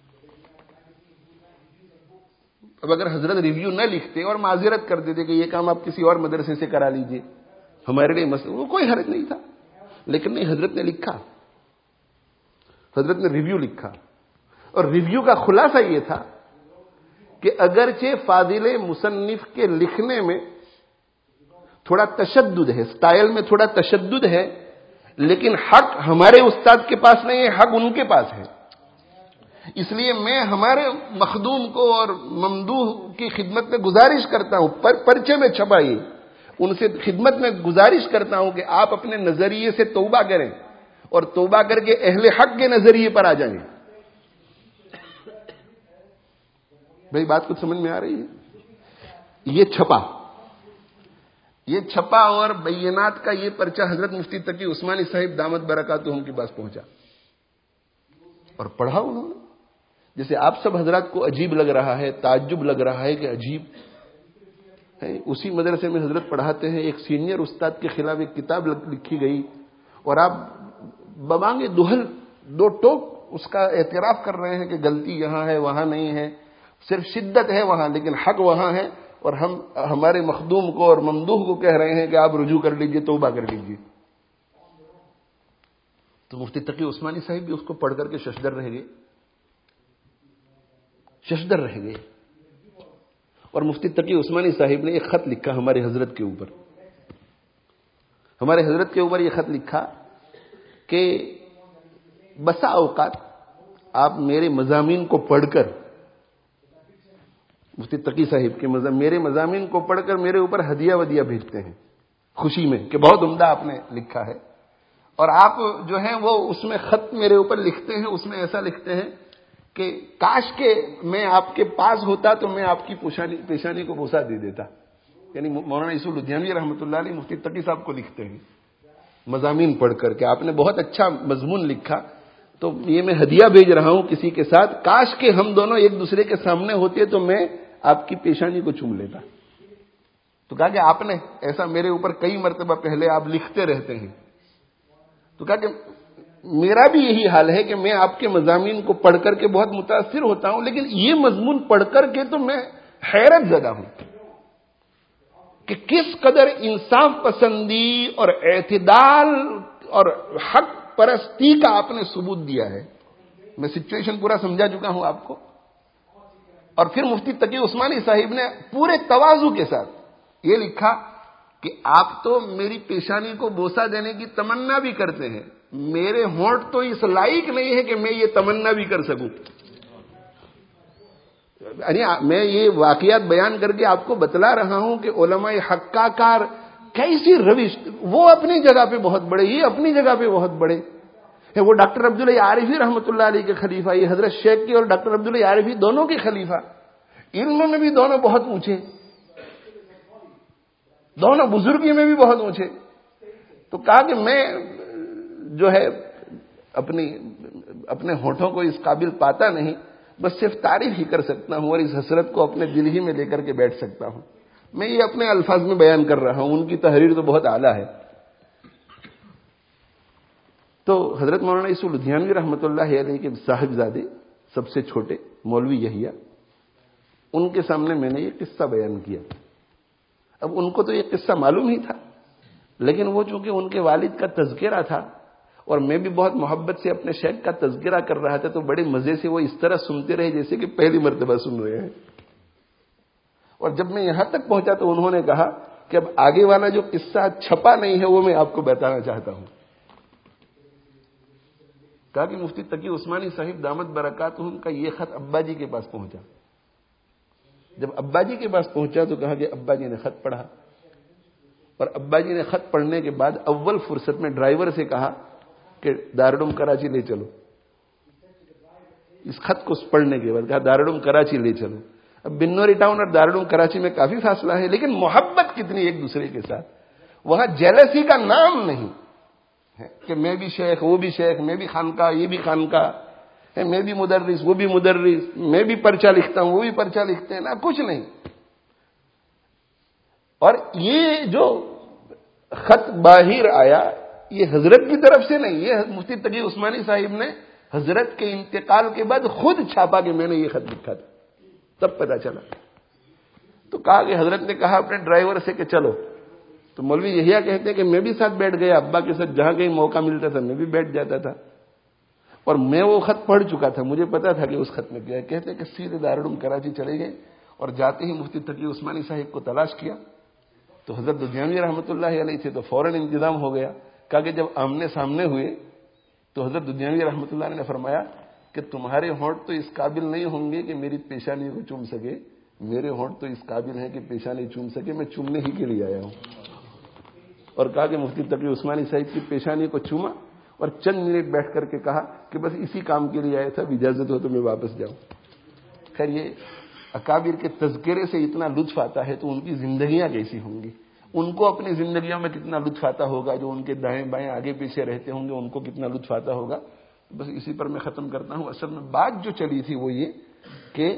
A: اب اگر حضرت ریویو نہ لکھتے اور معذرت کر دیتے کہ یہ کام آپ کسی اور مدرسے سے کرا لیجئے، ہمارے لیے مسئلہ، وہ کوئی حرج نہیں تھا، لیکن نہیں، حضرت نے لکھا، حضرت نے ریویو لکھا، اور ریویو کا خلاصہ یہ تھا کہ اگرچہ فاضل مصنف کے لکھنے میں تھوڑا تشدد ہے، سٹائل میں تھوڑا تشدد ہے، لیکن حق ہمارے استاد کے پاس نہیں ہے، حق ان کے پاس ہے۔ اس لیے میں ہمارے مخدوم کو اور ممدوح کی خدمت میں گزارش کرتا ہوں، پرچے میں چھپائیے، ان سے خدمت میں گزارش کرتا ہوں کہ آپ اپنے نظریے سے توبہ کریں، اور توبہ کر کے اہل حق کے نظریے پر آ جائیں۔ بھئی بات کچھ سمجھ میں آ رہی ہے؟ یہ چھپا اور بینات کا یہ پرچہ حضرت مفتی تقی عثمانی صاحب دامت برکاتہم کے پاس پہنچا، اور پڑھا انہوں نے۔ جیسے آپ سب حضرات کو عجیب لگ رہا ہے، تعجب لگ رہا ہے کہ عجیب ہے، اسی مدرسے میں حضرت پڑھاتے ہیں، ایک سینئر استاد کے خلاف ایک کتاب لکھی گئی، اور آپ بمانگے دہل دو ٹوک اس کا اعتراف کر رہے ہیں کہ غلطی یہاں ہے وہاں نہیں ہے، صرف شدت ہے وہاں لیکن حق وہاں ہے، اور ہم ہمارے مخدوم کو اور ممدوح کو کہہ رہے ہیں کہ آپ رجوع کر لیجئے، توبہ کر لیجئے۔ تو مفتی تقی عثمانی صاحب بھی اس کو پڑھ کر کے ششدر رہ گئے، اور مفتی تقی عثمانی صاحب نے ایک خط لکھا ہمارے حضرت کے اوپر، یہ خط لکھا کہ بسا اوقات آپ میرے مضامین کو پڑھ کر، مفتی تقی صاحب کے میرے مضامین کو پڑھ کر میرے اوپر ہدیہ ودیہ بھیجتے ہیں خوشی میں کہ بہت عمدہ آپ نے لکھا ہے، اور آپ جو ہیں وہ اس میں خط میرے اوپر لکھتے ہیں، اس میں ایسا لکھتے ہیں کہ کاش کہ میں آپ کے پاس ہوتا تو میں آپ کی پیشانی کو بوسہ دے دیتا۔ یعنی مولانا عیسی لدھیانوی رحمۃ اللہ علیہ مفتی تقی صاحب کو لکھتے ہیں مضامین پڑھ کر کہ آپ نے بہت اچھا مضمون لکھا، تو یہ میں ہدیہ بھیج رہا ہوں کسی کے ساتھ، کاش کہ ہم دونوں ایک دوسرے کے سامنے ہوتے تو میں آپ کی پیشانی کو چوم لیتا۔ تو کہا کہ آپ نے ایسا میرے اوپر کئی مرتبہ پہلے آپ لکھتے رہتے ہیں، تو کہا کہ میرا بھی یہی حال ہے کہ میں آپ کے مضامین کو پڑھ کر کے بہت متاثر ہوتا ہوں، لیکن یہ مضمون پڑھ کر کے تو میں حیرت زدہ ہوں کہ کس قدر انصاف پسندی اور اعتدال اور حق پرستی کا آپ نے ثبوت دیا ہے۔ میں سچویشن پورا سمجھا چکا ہوں آپ کو۔ اور پھر مفتی تقی عثمانی صاحب نے پورے تواضع کے ساتھ یہ لکھا کہ آپ تو میری پیشانی کو بوسہ دینے کی تمنا بھی کرتے ہیں، میرے ہونٹ تو اس لائق نہیں ہے کہ میں یہ تمنا بھی کر سکوں۔ میں یہ واقعات بیان کر کے آپ کو بتلا رہا ہوں کہ علماء حقہ کار کیسی روش، وہ اپنی جگہ پہ بہت بڑے، یہ اپنی جگہ پہ بہت بڑے ہیں۔ وہ ڈاکٹر عبداللہ عارفی رحمۃ اللہ علیہ کے خلیفہ، یہ حضرت شیخ کی اور ڈاکٹر عبداللہ عارفی دونوں کے خلیفہ، علم میں بھی دونوں بہت اونچے، دونوں بزرگی میں بھی بہت اونچے۔ تو کہا کہ میں جو ہے اپنے ہونٹوں کو اس قابل پاتا نہیں، بس صرف تعریف ہی کر سکتا ہوں اور اس حسرت کو اپنے دل ہی میں لے کر کے بیٹھ سکتا ہوں۔ میں یہ اپنے الفاظ میں بیان کر رہا ہوں، ان کی تحریر تو بہت اعلیٰ ہے۔ تو حضرت مولانا عیسی لدھیانوی رحمۃ اللہ علیہ کے صاحبزادے سب سے چھوٹے مولوی یحییٰ، ان کے سامنے میں نے یہ قصہ بیان کیا۔ اب ان کو تو یہ قصہ معلوم ہی تھا، لیکن وہ چونکہ ان کے والد کا تذکرہ تھا اور میں بھی بہت محبت سے اپنے شیخ کا تذکرہ کر رہا تھا، تو بڑے مزے سے وہ اس طرح سنتے رہے جیسے کہ پہلی مرتبہ سن رہے ہیں. اور جب میں یہاں تک پہنچا تو انہوں نے کہا کہ اب آگے والا جو قصہ چھپا نہیں ہے وہ میں آپ کو بتانا چاہتا ہوں. کہا کہ مفتی تقی عثمانی صاحب دامت برکاتہم کا یہ خط ابا جی کے پاس پہنچا. جب ابا جی کے پاس پہنچا تو کہا کہ ابا جی نے خط پڑھا، اور ابا جی نے خط پڑھنے کے بعد اول فرصت میں ڈرائیور سے کہا کہ دارالعلوم کراچی لے چلو. اس خط کو پڑھنے کے بعد کہا دارالعلوم کراچی لے چلو. اب بنوری ٹاؤن اور دارالعلوم کراچی میں کافی فاصلہ ہے، لیکن محبت کتنی ایک دوسرے کے ساتھ. وہاں جیلسی کا نام نہیں کہ میں بھی شیخ وہ بھی شیخ، میں بھی خانقاہ یہ بھی خانقاہ، میں بھی مدرس وہ بھی مدرس، میں بھی پرچہ لکھتا ہوں وہ بھی پرچہ لکھتے ہیں، نہ کچھ نہیں. اور یہ جو خط باہر آیا یہ حضرت کی طرف سے نہیں، یہ مفتی تقی عثمانی صاحب نے حضرت کے انتقال کے بعد خود چھاپا کہ میں نے یہ خط لکھا تھا، تب پتا چلا. تو کہا کہ حضرت نے کہا اپنے ڈرائیور سے کہ چلو. تو مولوی یحییٰ کہتے ہیں کہ میں بھی ساتھ بیٹھ گیا، ابا کے ساتھ جہاں کہیں موقع ملتا تھا میں بھی بیٹھ جاتا تھا، اور میں وہ خط پڑھ چکا تھا، مجھے پتا تھا کہ اس خط میں کیا ہے. کہتے ہیں کہ سیدھے دارالعلوم کراچی چلے گئے اور جاتے ہی مفتی تقی عثمانی صاحب کو تلاش کیا تو حضرت دجانوی رحمۃ اللہ علیہ تھے، تو فوراً انتظام ہو گیا. کہا کہ جب آمنے سامنے ہوئے تو حضرت دجانوی رحمۃ اللہ علیہ نے فرمایا کہ تمہارے ہونٹ تو اس قابل نہیں ہوں گے کہ میری پیشانی کو چوم سکے، میرے ہونٹ تو اس قابل ہیں کہ پیشانی چوم سکے، میں چومنے ہی کے لیے آیا ہوں. اور کہا کہ مفتی تقی عثمانی صاحب کی پیشانی کو چوما اور چند منٹ بیٹھ کر کے کہا کہ بس اسی کام کے لیے آیا تھا، اجازت ہو تو میں واپس جاؤں. خیر یہ اکابر کے تذکرے سے اتنا لطف آتا ہے تو ان کی زندگیاں کیسی ہوں گی، ان کو اپنی زندگیوں میں کتنا لطف آتا ہوگا، جو ان کے دائیں بائیں آگے پیچھے رہتے ہوں گے ان کو کتنا لطف آتا ہوگا. بس اسی پر میں ختم کرتا ہوں. اصل میں بات جو چلی تھی وہ یہ کہ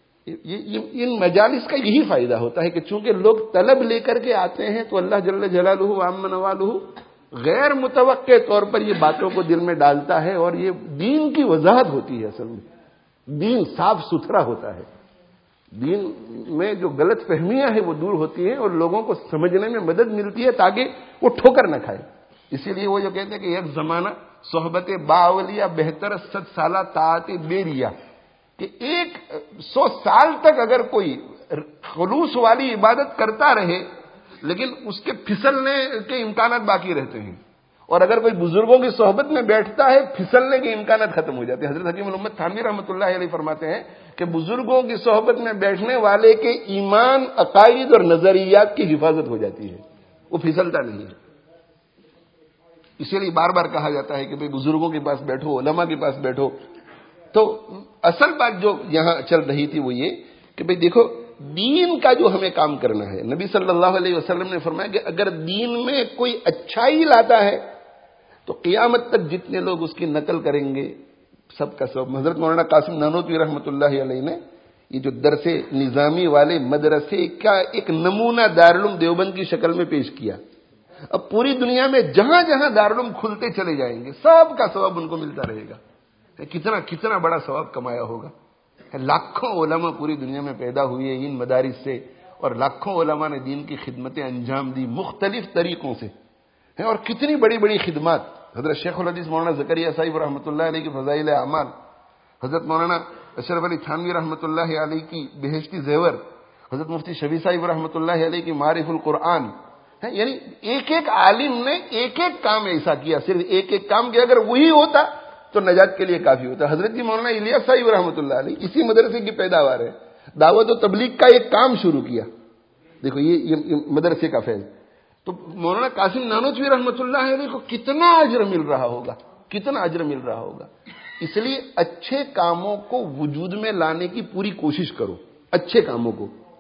A: ان مجالس کا یہی فائدہ ہوتا ہے کہ چونکہ لوگ طلب لے کر کے آتے ہیں تو اللہ جل جلالہ و عم نوالہ غیر متوقع طور پر یہ باتوں کو دل میں ڈالتا ہے، اور یہ دین کی وضاحت ہوتی ہے. اصل میں دین صاف ستھرا ہوتا ہے، دین میں جو غلط فہمیاں ہیں وہ دور ہوتی ہیں اور لوگوں کو سمجھنے میں مدد ملتی ہے تاکہ وہ ٹھوکر نہ کھائے. اسی لیے وہ جو کہتے ہیں کہ ایک زمانہ صحبت باولیہ بہتر 100 سالہ طاعت بیریہ، کہ 100 سال تک اگر کوئی خلوص والی عبادت کرتا رہے لیکن اس کے پھسلنے کے امکانات باقی رہتے ہیں، اور اگر کوئی بزرگوں کی صحبت میں بیٹھتا ہے پھسلنے کے امکانات ختم ہو جاتے ہیں. حضرت حکیم الامت تھانوی رحمۃ اللہ علیہ فرماتے ہیں کہ بزرگوں کی صحبت میں بیٹھنے والے کے ایمان، عقائد اور نظریات کی حفاظت ہو جاتی ہے، وہ پھسلتا نہیں ہے. اسی لیے بار بار کہا جاتا ہے کہ بھئی بزرگوں کے پاس بیٹھو، علماء کے پاس بیٹھو. تو اصل بات جو یہاں چل رہی تھی وہ یہ کہ بھئی دیکھو دین کا جو ہمیں کام کرنا ہے، نبی صلی اللہ علیہ وسلم نے فرمایا کہ اگر دین میں کوئی اچھائی لاتا ہے تو قیامت تک جتنے لوگ اس کی نقل کریں گے سب کا سب. حضرت مولانا قاسم نانوتوی رحمۃ اللہ علیہ نے یہ جو درس نظامی والے مدرسے کا ایک نمونہ دارالعلوم دیوبند کی شکل میں پیش کیا. اب پوری دنیا میں جہاں جہاں دارالعلوم کھلتے چلے جائیں گے سب کا ثواب ان کو ملتا رہے گا. کتنا بڑا ثواب کمایا ہوگا. لاکھوں علماء پوری دنیا میں پیدا ہوئے ان مدارس سے، اور لاکھوں علماء نے دین کی خدمتیں انجام دی مختلف طریقوں سے، اور کتنی بڑی بڑی خدمات. حضرت شیخ الحدیث مولانا زکریا صاحب رحمۃ اللہ علیہ کی فضائل اعمال، حضرت مولانا اشرف علی تھانوی رحمۃ اللہ علیہ کی بہشتی زیور، حضرت مفتی شفیع صاحب رحمۃ اللہ علیہ کی معارف القرآن. یعنی ایک ایک عالم نے ایک ایک کام ایسا کیا، صرف ایک ایک کام کیا، اگر وہی ہوتا تو نجات کے لیے کافی ہوتا. حضرت جی مولانا الیاس صاحب رحمۃ اللہ علیہ اسی مدرسے کی پیداوار ہے، دعوت و تبلیغ کا ایک کام شروع کیا. دیکھو یہ مدرسے کا فیض. تو مولانا قاسم نانوتوی رحمۃ اللہ علیہ کو کتنا اجر مل رہا ہوگا، کتنا اجر مل رہا ہوگا. اس لیے اچھے کاموں کو وجود میں لانے کی پوری کوشش کرو. اچھے کاموں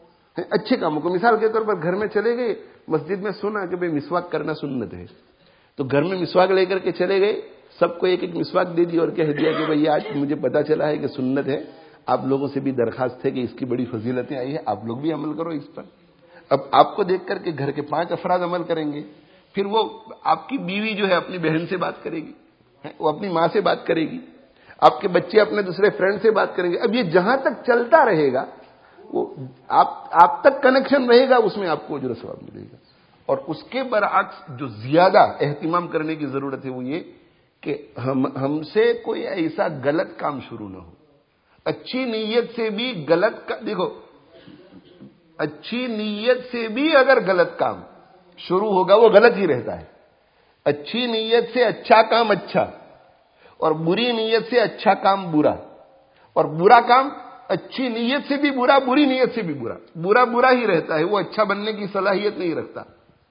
A: کو مثال کے طور پر گھر میں چلے گئے، مسجد میں سنا کہ بھئی مسواک کرنا سنت ہے، تو گھر میں مسواک لے کر کے چلے گئے، سب کو ایک ایک مسواک دے دی اور کہہ دیا کہ بھئی آج مجھے پتا چلا ہے کہ سنت ہے، آپ لوگوں سے بھی درخواست ہے کہ اس کی بڑی فضیلتیں آئی ہیں، آپ لوگ بھی عمل کرو اس پر. اب آپ کو دیکھ کر کے گھر کے 5 افراد عمل کریں گے، پھر وہ آپ کی بیوی جو ہے اپنی بہن سے بات کرے گی، وہ اپنی ماں سے بات کرے گی، آپ کے بچے اپنے دوسرے فرینڈ سے بات کریں گے. اب یہ جہاں تک چلتا رہے گا وہ آپ تک کنیکشن رہے گا، اس میں آپ کو اجر و ثواب ملے گا. اور اس کے برعکس جو زیادہ اہتمام کرنے کی ضرورت ہے وہ یہ کہ ہم سے کوئی ایسا غلط کام شروع نہ ہو. اچھی نیت سے بھی دیکھو، اچھی نیت سے بھی اگر غلط کام شروع ہوگا وہ غلط ہی رہتا ہے. اچھی نیت سے اچھا کام اچھا، اور بری نیت سے اچھا کام برا، اور برا کام اچھی نیت سے بھی برا، بری نیت سے بھی برا برا ہی رہتا ہے، وہ اچھا بننے کی صلاحیت نہیں رکھتا.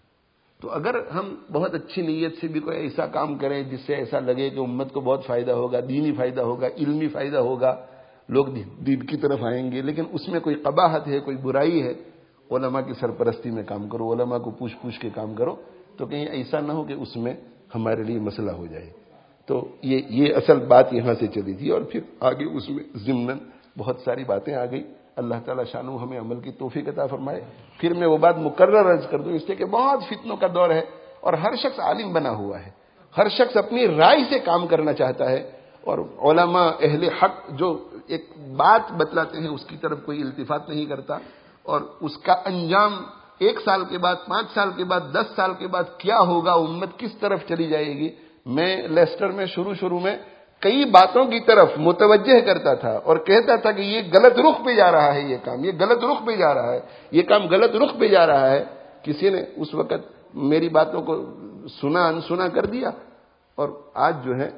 A: تو اگر ہم بہت اچھی نیت سے بھی کوئی ایسا کام کریں جس سے ایسا لگے کہ امت کو بہت فائدہ ہوگا، دینی فائدہ ہوگا، علمی فائدہ ہوگا، لوگ دین کی طرف آئیں گے، لیکن اس میں کوئی قباحت ہے، کوئی برائی ہے، علماء کی سرپرستی میں کام کرو، علماء کو پوچھ کے کام کرو، تو کہیں ایسا نہ ہو کہ اس میں ہمارے لیے مسئلہ ہو جائے. تو یہ اصل بات یہاں سے چلی تھی، اور پھر آگے اس میں ضمناً بہت ساری باتیں آ گئی. اللہ تعالیٰ شانہ ہمیں عمل کی توفیق عطا فرمائے. پھر میں وہ بات مکرر عرض کر دوں، اس لیے کہ بہت فتنوں کا دور ہے، اور ہر شخص عالم بنا ہوا ہے، ہر شخص اپنی رائے سے کام کرنا چاہتا ہے، اور علماء اہل حق جو ایک بات بتلاتے ہیں اس کی طرف کوئی التفات نہیں کرتا، اور اس کا انجام 1 سال کے بعد، 5 سال کے بعد، 10 سال کے بعد کیا ہوگا، امت کس طرف چلی جائے گی. میں لیسٹر میں شروع میں کئی باتوں کی طرف متوجہ کرتا تھا اور کہتا تھا کہ یہ غلط رخ پہ جا رہا ہے، یہ کام، یہ غلط رخ پہ جا رہا ہے، یہ کام غلط رخ پہ جا رہا ہے. کسی نے اس وقت میری باتوں کو انسنا کر دیا، اور آج جو ہے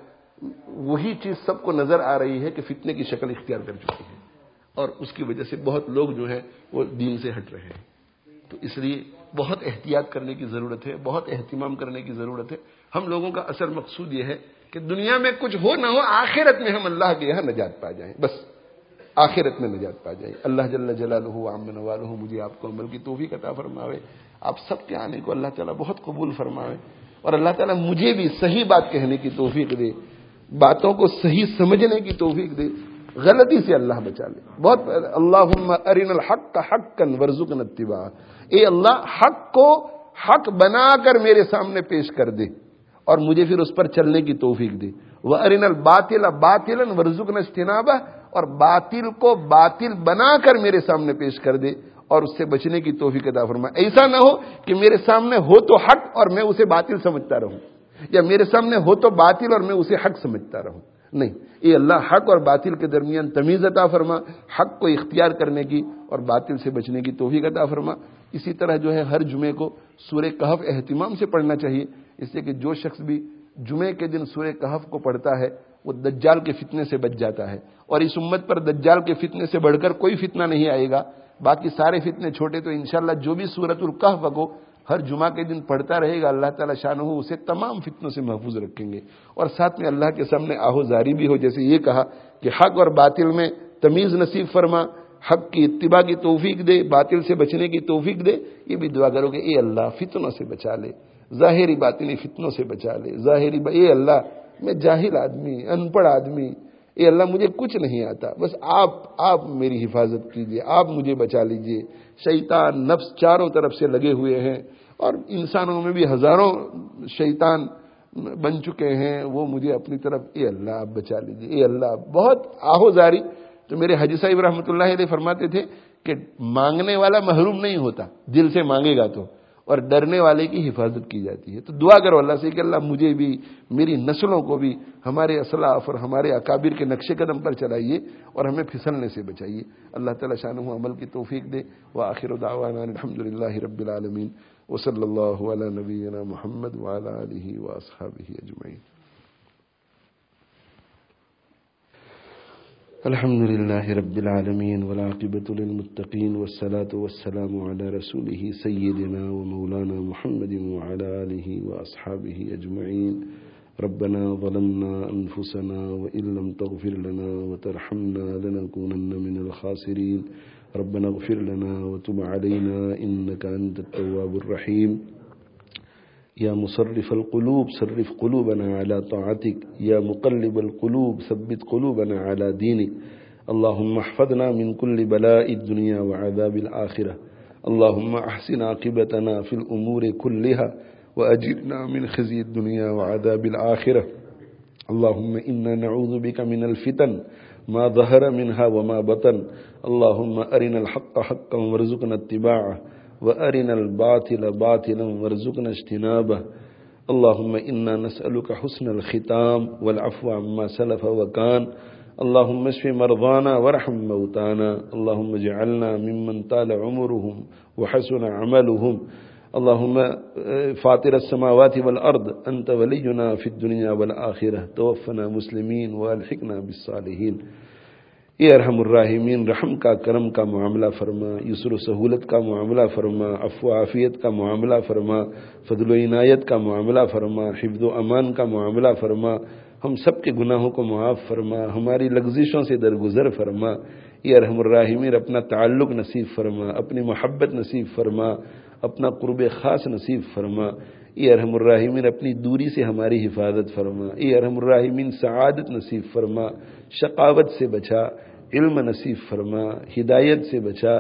A: وہی چیز سب کو نظر آ رہی ہے کہ فتنے کی شکل اختیار کر چکی ہے، اور اس کی وجہ سے بہت لوگ جو ہیں وہ دین سے ہٹ رہے ہیں. تو اس لیے بہت احتیاط کرنے کی ضرورت ہے، بہت اہتمام کرنے کی ضرورت ہے. ہم لوگوں کا اصل مقصود یہ ہے کہ دنیا میں کچھ ہو نہ ہو، آخرت میں ہم اللہ کے یہاں نجات پا جائیں، بس آخرت میں نجات پا جائیں. اللہ جل جلالہ عام نوالہ مجھے آپ کو عمل کی توفیق عطا فرماوے. آپ سب کے آنے کو اللہ تعالیٰ بہت قبول فرماوے، اور اللہ تعالیٰ مجھے بھی صحیح بات کہنے کی توفیق دے، باتوں کو صحیح سمجھنے کی توفیق دے، غلطی سے اللہ بچا لے. بہت اللہم ارنا الحق حقا وارزقنا اتباعہ. اے اللہ، حق کو حق بنا کر میرے سامنے پیش کر دے اور مجھے پھر اس پر چلنے کی توفیق دے. وارنا الباطل باطلا وارزقنا اجتنابہ، اور باطل کو باطل بنا کر میرے سامنے پیش کر دے اور اس سے بچنے کی توفیق عطا فرما. ایسا نہ ہو کہ میرے سامنے ہو تو حق اور میں اسے باطل سمجھتا رہوں، یا میرے سامنے ہو تو باطل اور میں اسے حق سمجھتا رہوں. نہیں، اے اللہ، حق اور باطل کے درمیان تمیز عطا فرما، حق کو اختیار کرنے کی اور باطل سے بچنے کی توفیق عطا فرما. اسی طرح جو ہے ہر جمعے کو سورہ کہف اہتمام سے پڑھنا چاہیے، اس لیے کہ جو شخص بھی جمعے کے دن سورہ کہف کو پڑھتا ہے وہ دجال کے فتنے سے بچ جاتا ہے. اور اس امت پر دجال کے فتنے سے بڑھ کر کوئی فتنہ نہیں آئے گا. باقی سارے فتنے چھوٹے، تو انشاءاللہ جو بھی سورۃ الکہف کو ہر جمعہ کے دن پڑھتا رہے گا، اللہ تعالیٰ شانہ اسے تمام فتنوں سے محفوظ رکھیں گے. اور ساتھ میں اللہ کے سامنے آہوزاری بھی ہو، جیسے یہ کہا کہ حق اور باطل میں تمیز نصیب فرما، حق کی اتباع کی توفیق دے، باطل سے بچنے کی توفیق دے. یہ بھی دعا کرو کہ اے اللہ فتنوں سے بچا لے، ظاہری باطنی فتنوں سے بچا لے. اے اللہ، میں جاہل آدمی، ان پڑھ آدمی، اے اللہ مجھے کچھ نہیں آتا، بس آپ میری حفاظت کیجئے، آپ مجھے بچا لیجئے. شیطان نفس چاروں طرف سے لگے ہوئے ہیں، اور انسانوں میں بھی ہزاروں شیطان بن چکے ہیں، وہ مجھے اپنی طرف، اے اللہ آپ بچا لیجئے. اے اللہ، بہت آہوزاری. تو میرے حاجی صاحب رحمۃ اللہ علیہ فرماتے تھے کہ مانگنے والا محروم نہیں ہوتا، دل سے مانگے گا تو، اور ڈرنے والے کی حفاظت کی جاتی ہے. تو دعا کرو اللہ سے کہ اللہ مجھے بھی، میری نسلوں کو بھی ہمارے اسلاف اور ہمارے اکابر کے نقش قدم پر چلائیے اور ہمیں پھسلنے سے بچائیے. اللہ تعالیٰ شانہ عمل کی توفیق دے. وآخر دعوانا الحمدللہ رب العالمین، وصلی اللہ علی نبینا محمد وعلی آلہ واصحابہ اجمعین. الحمد لله رب العالمين والعاقبة للمتقين والصلاة والسلام على رسوله سيدنا ومولانا محمد وعلى آله وأصحابه أجمعين. ربنا ظلمنا أنفسنا وإن لم تغفر لنا وترحمنا لنكونن من الخاسرين. ربنا اغفر لنا وتب علينا إنك أنت التواب الرحيم. یا مصرف القلوب صرف قلوبنا على طاعتك. یا مقلب القلوب ثبت قلوبنا على دينك. اللهم احفظنا من كل بلاء الدنيا وعذاب الآخرة. اللهم احسن عاقبتنا في الأمور كلها وأجرنا من خزي الدنيا وعذاب الآخرة. اللهم إنا نعوذ بك من الفتن ما ظهر منها وما بطن. اللهم أرنا الحق حقا وارزقنا اتباعه وأرنا الباطل باطلا وارزقنا اجتنابه اللهم إنا نسألك حسن الختام والعفو عما سلف وكان اللهم اشف مرضانا وارحم موتانا اللهم اجعلنا ممن طال عمرهم وحسن عملهم اللهم فاطر السماوات والأرض أنت ولينا في الدنيا والآخرة توفنا مسلمين والحقنا بالصالحين اے ارحم الراحمین رحم کا کرم کا معاملہ فرما، یسر و سہولت کا معاملہ فرما، عفو و عافیت کا معاملہ فرما، فضل و عنایت کا معاملہ فرما، حفظ و امان کا معاملہ فرما، ہم سب کے گناہوں کو معاف فرما، ہماری لغزشوں سے درگزر فرما۔ اے ارحم الراحمین اپنا تعلق نصیب فرما، اپنی محبت نصیب فرما، اپنا قرب خاص نصیب فرما۔ اے ارحم الراحمین اپنی دوری سے ہماری حفاظت فرما۔ اے ارحم الراحمین سعادت نصیب فرما، شقاوت سے بچا، علم نصیب فرما، ہدایت سے بچا،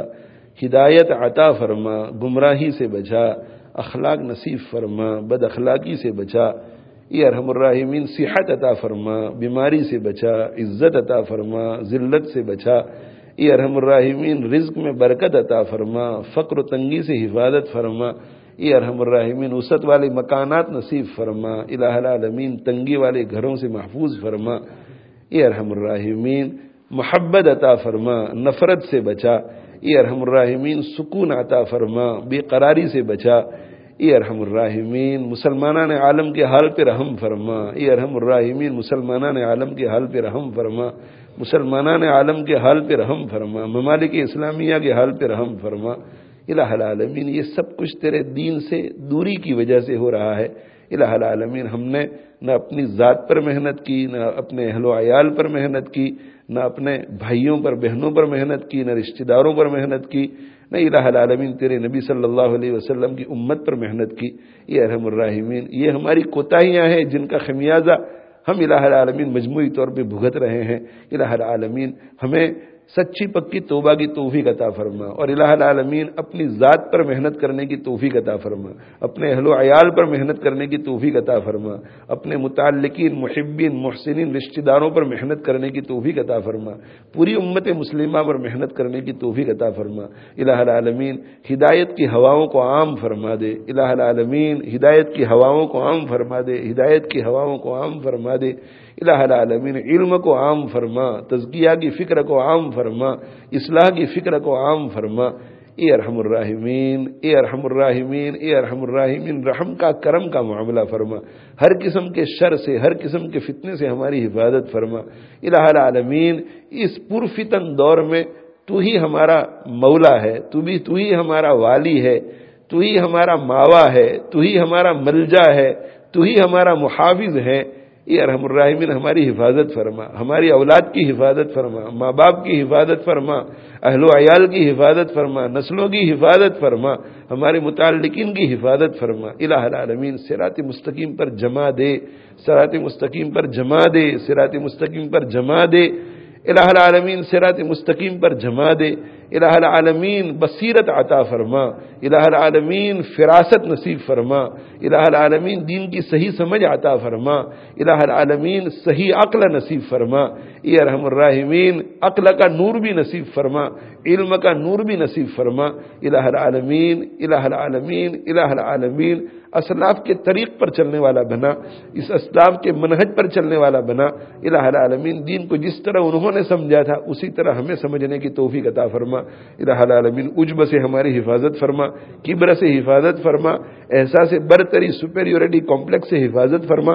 A: ہدایت عطا فرما، گمراہی سے بچا، اخلاق نصیب فرما، بد اخلاقی سے بچا۔ اے ارحم الراحمین صحت عطا فرما، بیماری سے بچا، عزت عطا فرما، ذلت سے بچا۔ اے ارحم الراحمین رزق میں برکت عطا فرما، فقر و تنگی سے حفاظت فرما۔ اے ارحم الراحمین وسعت والے مکانات نصیب فرما، الہ العالمین تنگی والے گھروں سے محفوظ فرما۔ اے ارحم الراحمین محبت عطا فرما، نفرت سے بچا۔ اے ارحم الراحمین سکون عطا فرما، بے قراری سے بچا۔ اے ارحم الراحمین مسلمانان عالم کے حال پہ رحم فرما۔ اے ارحم الراحمین مسلمانان عالم کے حال پہ رحم فرما، مسلمانان عالم کے حال پہ رحم فرما، ممالک اسلامیہ کے حال پہ رحم فرما۔ الہ العالمین یہ سب کچھ تیرے دین سے دوری کی وجہ سے ہو رہا ہے۔ الہ العالمین ہم نے نہ اپنی ذات پر محنت کی، نہ اپنے اہل و عیال پر محنت کی، نہ اپنے بھائیوں پر بہنوں پر محنت کی، نہ رشتہ داروں پر محنت کی، نہ الہ العالمین تیرے نبی صلی اللہ علیہ وسلم کی امت پر محنت کی۔ یہ ارحم الراحمین یہ ہماری کوتاہیاں ہیں جن کا خمیازہ ہم الہ العالمین مجموعی طور پہ بھگت رہے ہیں۔ الہ العالمین ہمیں سچی پکی توبہ کی توفیق عطا فرما، اور الہ العالمین اپنی ذات پر محنت کرنے کی توفیق عطا فرما، اپنے اہل و عیال پر محنت کرنے کی توفیق عطا فرما، اپنے متعلقین محبین محسنین رشتہ داروں پر محنت کرنے کی توفیق عطا فرما، پوری امت مسلمہ پر محنت کرنے کی توفیق عطا فرما۔ الہ العالمین ہدایت کی ہواؤں کو عام فرما دے، الہ العالمین ہدایت کی ہواؤں کو عام فرما دے، ہدایت کی ہواؤں کو عام فرما دے۔ الہ العالمین علم کو عام فرما، تزکیہ کی فکر کو عام فرما، اصلاح کی فکر کو عام فرما۔ اے ارحم الراحمین اے ارحم الراحمین اے ارحم الراحمین رحم کا کرم کا معاملہ فرما، ہر قسم کے شر سے ہر قسم کے فتنے سے ہماری حفاظت فرما۔ الہ العالمین اس پرفتن دور میں تو ہی ہمارا مولا ہے، تو ہی ہمارا والی ہے، تو ہی ہمارا ماوا ہے، تو ہی ہمارا ملجا ہے، تو ہی ہمارا محافظ ہے۔ اے ارحم الراحمین ہماری حفاظت فرما، ہماری اولاد کی حفاظت فرما، ماں باپ کی حفاظت فرما، اہل و عیال کی حفاظت فرما، نسلوں کی حفاظت فرما، ہمارے متعلقین کی حفاظت فرما۔ الہ العالمین صراط مستقیم پر جمع دے، صراط مستقیم پر جمع دے، صراط مستقیم پر جمع دے۔ الہ العالمین صراط مستقیم پر جمع دے۔ الہ العالمین بصیرت عطا فرما، الہ العالمین فراست نصیب فرما، الہ العالمین دین کی صحیح سمجھ عطا فرما، الہ العالمین صحیح عقل نصیب فرما۔ اے ارحم الراحمین عقل کا نور بھی نصیب فرما، علم کا نور بھی نصیب فرما۔ الہ العالمین الہ العالمین الہ العالمین اسلاف کے طریق پر چلنے والا بنا، اس اسلاف کے منہج پر چلنے والا بنا۔ الہ العالمین دین کو جس طرح انہوں نے سمجھا تھا اسی طرح ہمیں سمجھنے کی توفیق عطا فرما۔ الہ العالمین عجب سے ہماری حفاظت فرما، کبر سے حفاظت فرما، احساس برتری سپیریورٹی کمپلیکس سے حفاظت فرما،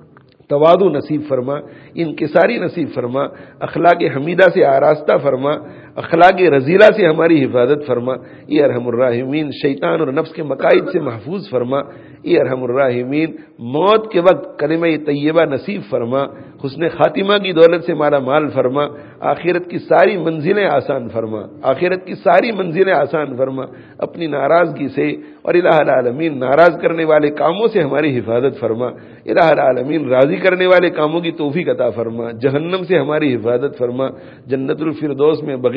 A: تواضع نصیب فرما، انکساری نصیب فرما، اخلاق حمیدہ سے آراستہ فرما، اخلاق رذیلہ سے ہماری حفاظت فرما۔ اے ارحم الراحمین شیطان اور نفس کے مقائد سے محفوظ فرما۔ اے ارحم الراحمین موت کے وقت کلمہ طیبہ نصیب فرما، حسن خاتمہ کی دولت سے مالا مال فرما، آخرت کی ساری منزلیں آسان فرما، آخرت کی ساری منزلیں آسان فرما، اپنی ناراضگی سے اور الہ العالمین ناراض کرنے والے کاموں سے ہماری حفاظت فرما۔ الہ العالمین راضی کرنے والے کاموں کی توفیق عطا فرما، جہنم سے ہماری حفاظت فرما، جنت الفردوس میں بغیر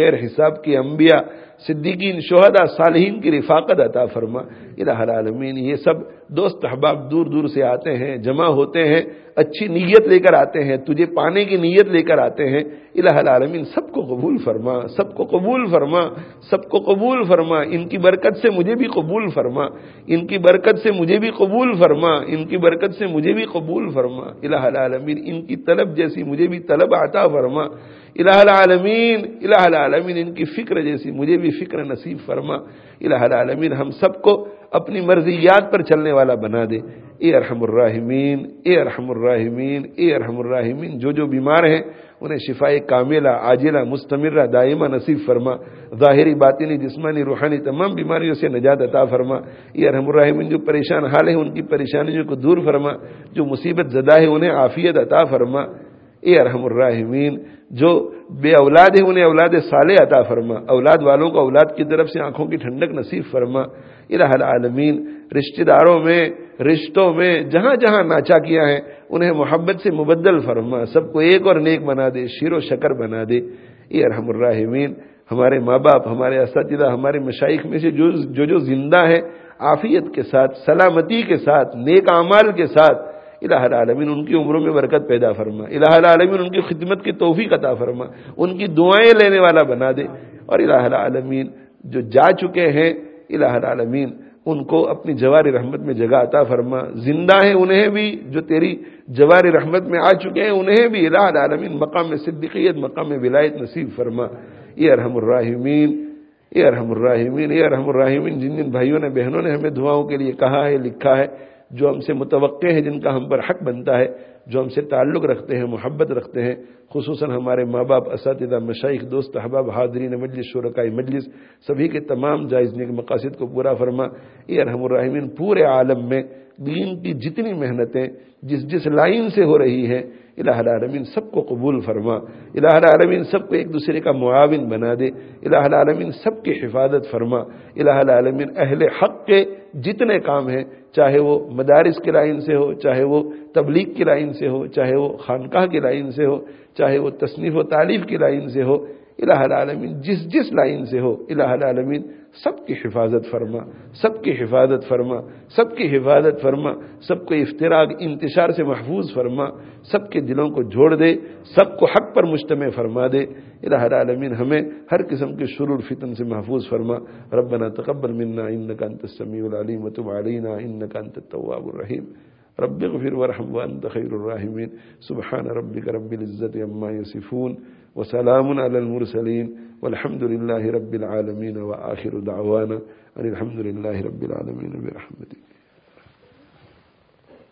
A: بغیر حساب کی انبیاء، صدیقین، شہداء، صالحین کی رفاقت عطا فرما الہ العالمین۔ یہ سب دوست احباب دور دور سے آتے ہیں، جمع ہوتے ہیں، اچھی نیت لے کر آتے ہیں، تجھے پانے کی نیت لے کر آتے ہیں، الہ العالمین سب کو قبول فرما، سب کو قبول فرما، سب کو قبول فرما۔ ان کی برکت سے مجھے بھی قبول فرما، ان کی برکت سے مجھے بھی قبول فرما، ان کی برکت سے مجھے بھی قبول فرما الہ العالمین۔ ان کی طلب جیسی مجھے بھی طلب عطا فرما الہ العالمین، الہ العالمین۔ ان کی فکر جیسی مجھے بھی فکر نصیب فرما الہ العالمین۔ ہم سب کو اپنی مرضیات پر چلنے والا بنا دے اے ارحم الراحمین، اے ارحم الراحمین، اے ارحم الراحمین۔ جو بیمار ہیں انہیں شفائے کاملہ، عاجلہ، مستمرہ، دائمہ نصیب فرما، ظاہری، باطنی، جسمانی، روحانی تمام بیماریوں سے نجات عطا فرما اے ارحم الراحمین۔ جو پریشان حال ہیں ان کی پریشانیوں کو دور فرما، جو مصیبت زدہ ہے انہیں عافیت عطا فرما اے ارحم الراحمین۔ جو بے اولاد ہیں انہیں اولاد صالح عطا فرما، اولاد والوں کو اولاد کی طرف سے آنکھوں کی ٹھنڈک نصیب فرما الہ العالمین۔ رشتہ داروں میں، رشتوں میں جہاں جہاں ناچاکیاں ہیں انہیں محبت سے مبدل فرما، سب کو ایک اور نیک بنا دے، شیر و شکر بنا دے اے ارحم الراحمین۔ ہمارے ماں باپ، ہمارے اساتذہ، ہمارے مشائخ میں سے جو زندہ ہیں عافیت کے ساتھ، سلامتی کے ساتھ، نیک اعمال کے ساتھ الہ العالمین ان کی عمروں میں برکت پیدا فرما الہ العالمین۔ ان کی خدمت کی توفیق عطا فرما، ان کی دعائیں لینے والا بنا دے، اور الہ العالمین جو جا چکے ہیں الہ العالمین ان کو اپنی جوار رحمت میں جگہ عطا فرما، زندہ ہیں انہیں بھی، جو تیری جوار رحمت میں آ چکے ہیں انہیں بھی الہ العالمین مقام صدیقیت، مقام ولایت نصیب فرما اے ارحم الراحمین، اے ارحم الراحمین، اے ارحم الراحمین۔ جن جن بھائیوں نے، بہنوں نے ہمیں دعاؤں کے لیے کہا ہے، لکھا ہے، جو ہم سے متوقع ہیں، جن کا ہم پر حق بنتا ہے، جو ہم سے تعلق رکھتے ہیں، محبت رکھتے ہیں، خصوصاً ہمارے ماں باپ، اساتذہ، مشائخ، دوست احباب، حاضرین مجلس، شرکائے مجلس، سبھی کے تمام جائز نیک مقاصد کو پورا فرما اے ارحم الراحمین۔ پورے عالم میں دین کی جتنی محنتیں جس لائن سے ہو رہی ہیں الہ العالمین سب کو قبول فرما الہ العالمین، سب کو ایک دوسرے کا معاون بنا دے الہ العالمین، سب کی حفاظت فرما الہ العالمین۔ اہل حق کے جتنے کام ہیں، چاہے وہ مدارس کی لائن سے ہو، چاہے وہ تبلیغ کی لائن سے ہو، چاہے وہ خانقاہ کی لائن سے ہو، چاہے وہ تصنیف و تالیف کی لائن سے ہو، الہ العالمین جس لائن سے ہو الہ العالمین سب کی حفاظت فرما، سب کی حفاظت فرما، سب کی حفاظت فرما، سب کو افتراق، انتشار سے محفوظ فرما، سب کے دلوں کو جوڑ دے، سب کو حق پر مجتمع فرما دے الہ العالمین۔ ہمیں ہر قسم کے شرور فتن سے محفوظ فرما۔ ربنا تقبل منا انک انت السمیع العلیم وتب علینا انک انت التواب الرحیم۔ رب اغفر وارحم وانت خیر الراحمین۔ سبحان ربک رب العزۃ عما یصفون وسلام علی المرسلین والحمد للہ رب العالمین وآخر دعوانا ان الحمد للہ رب العالمین برحمتک۔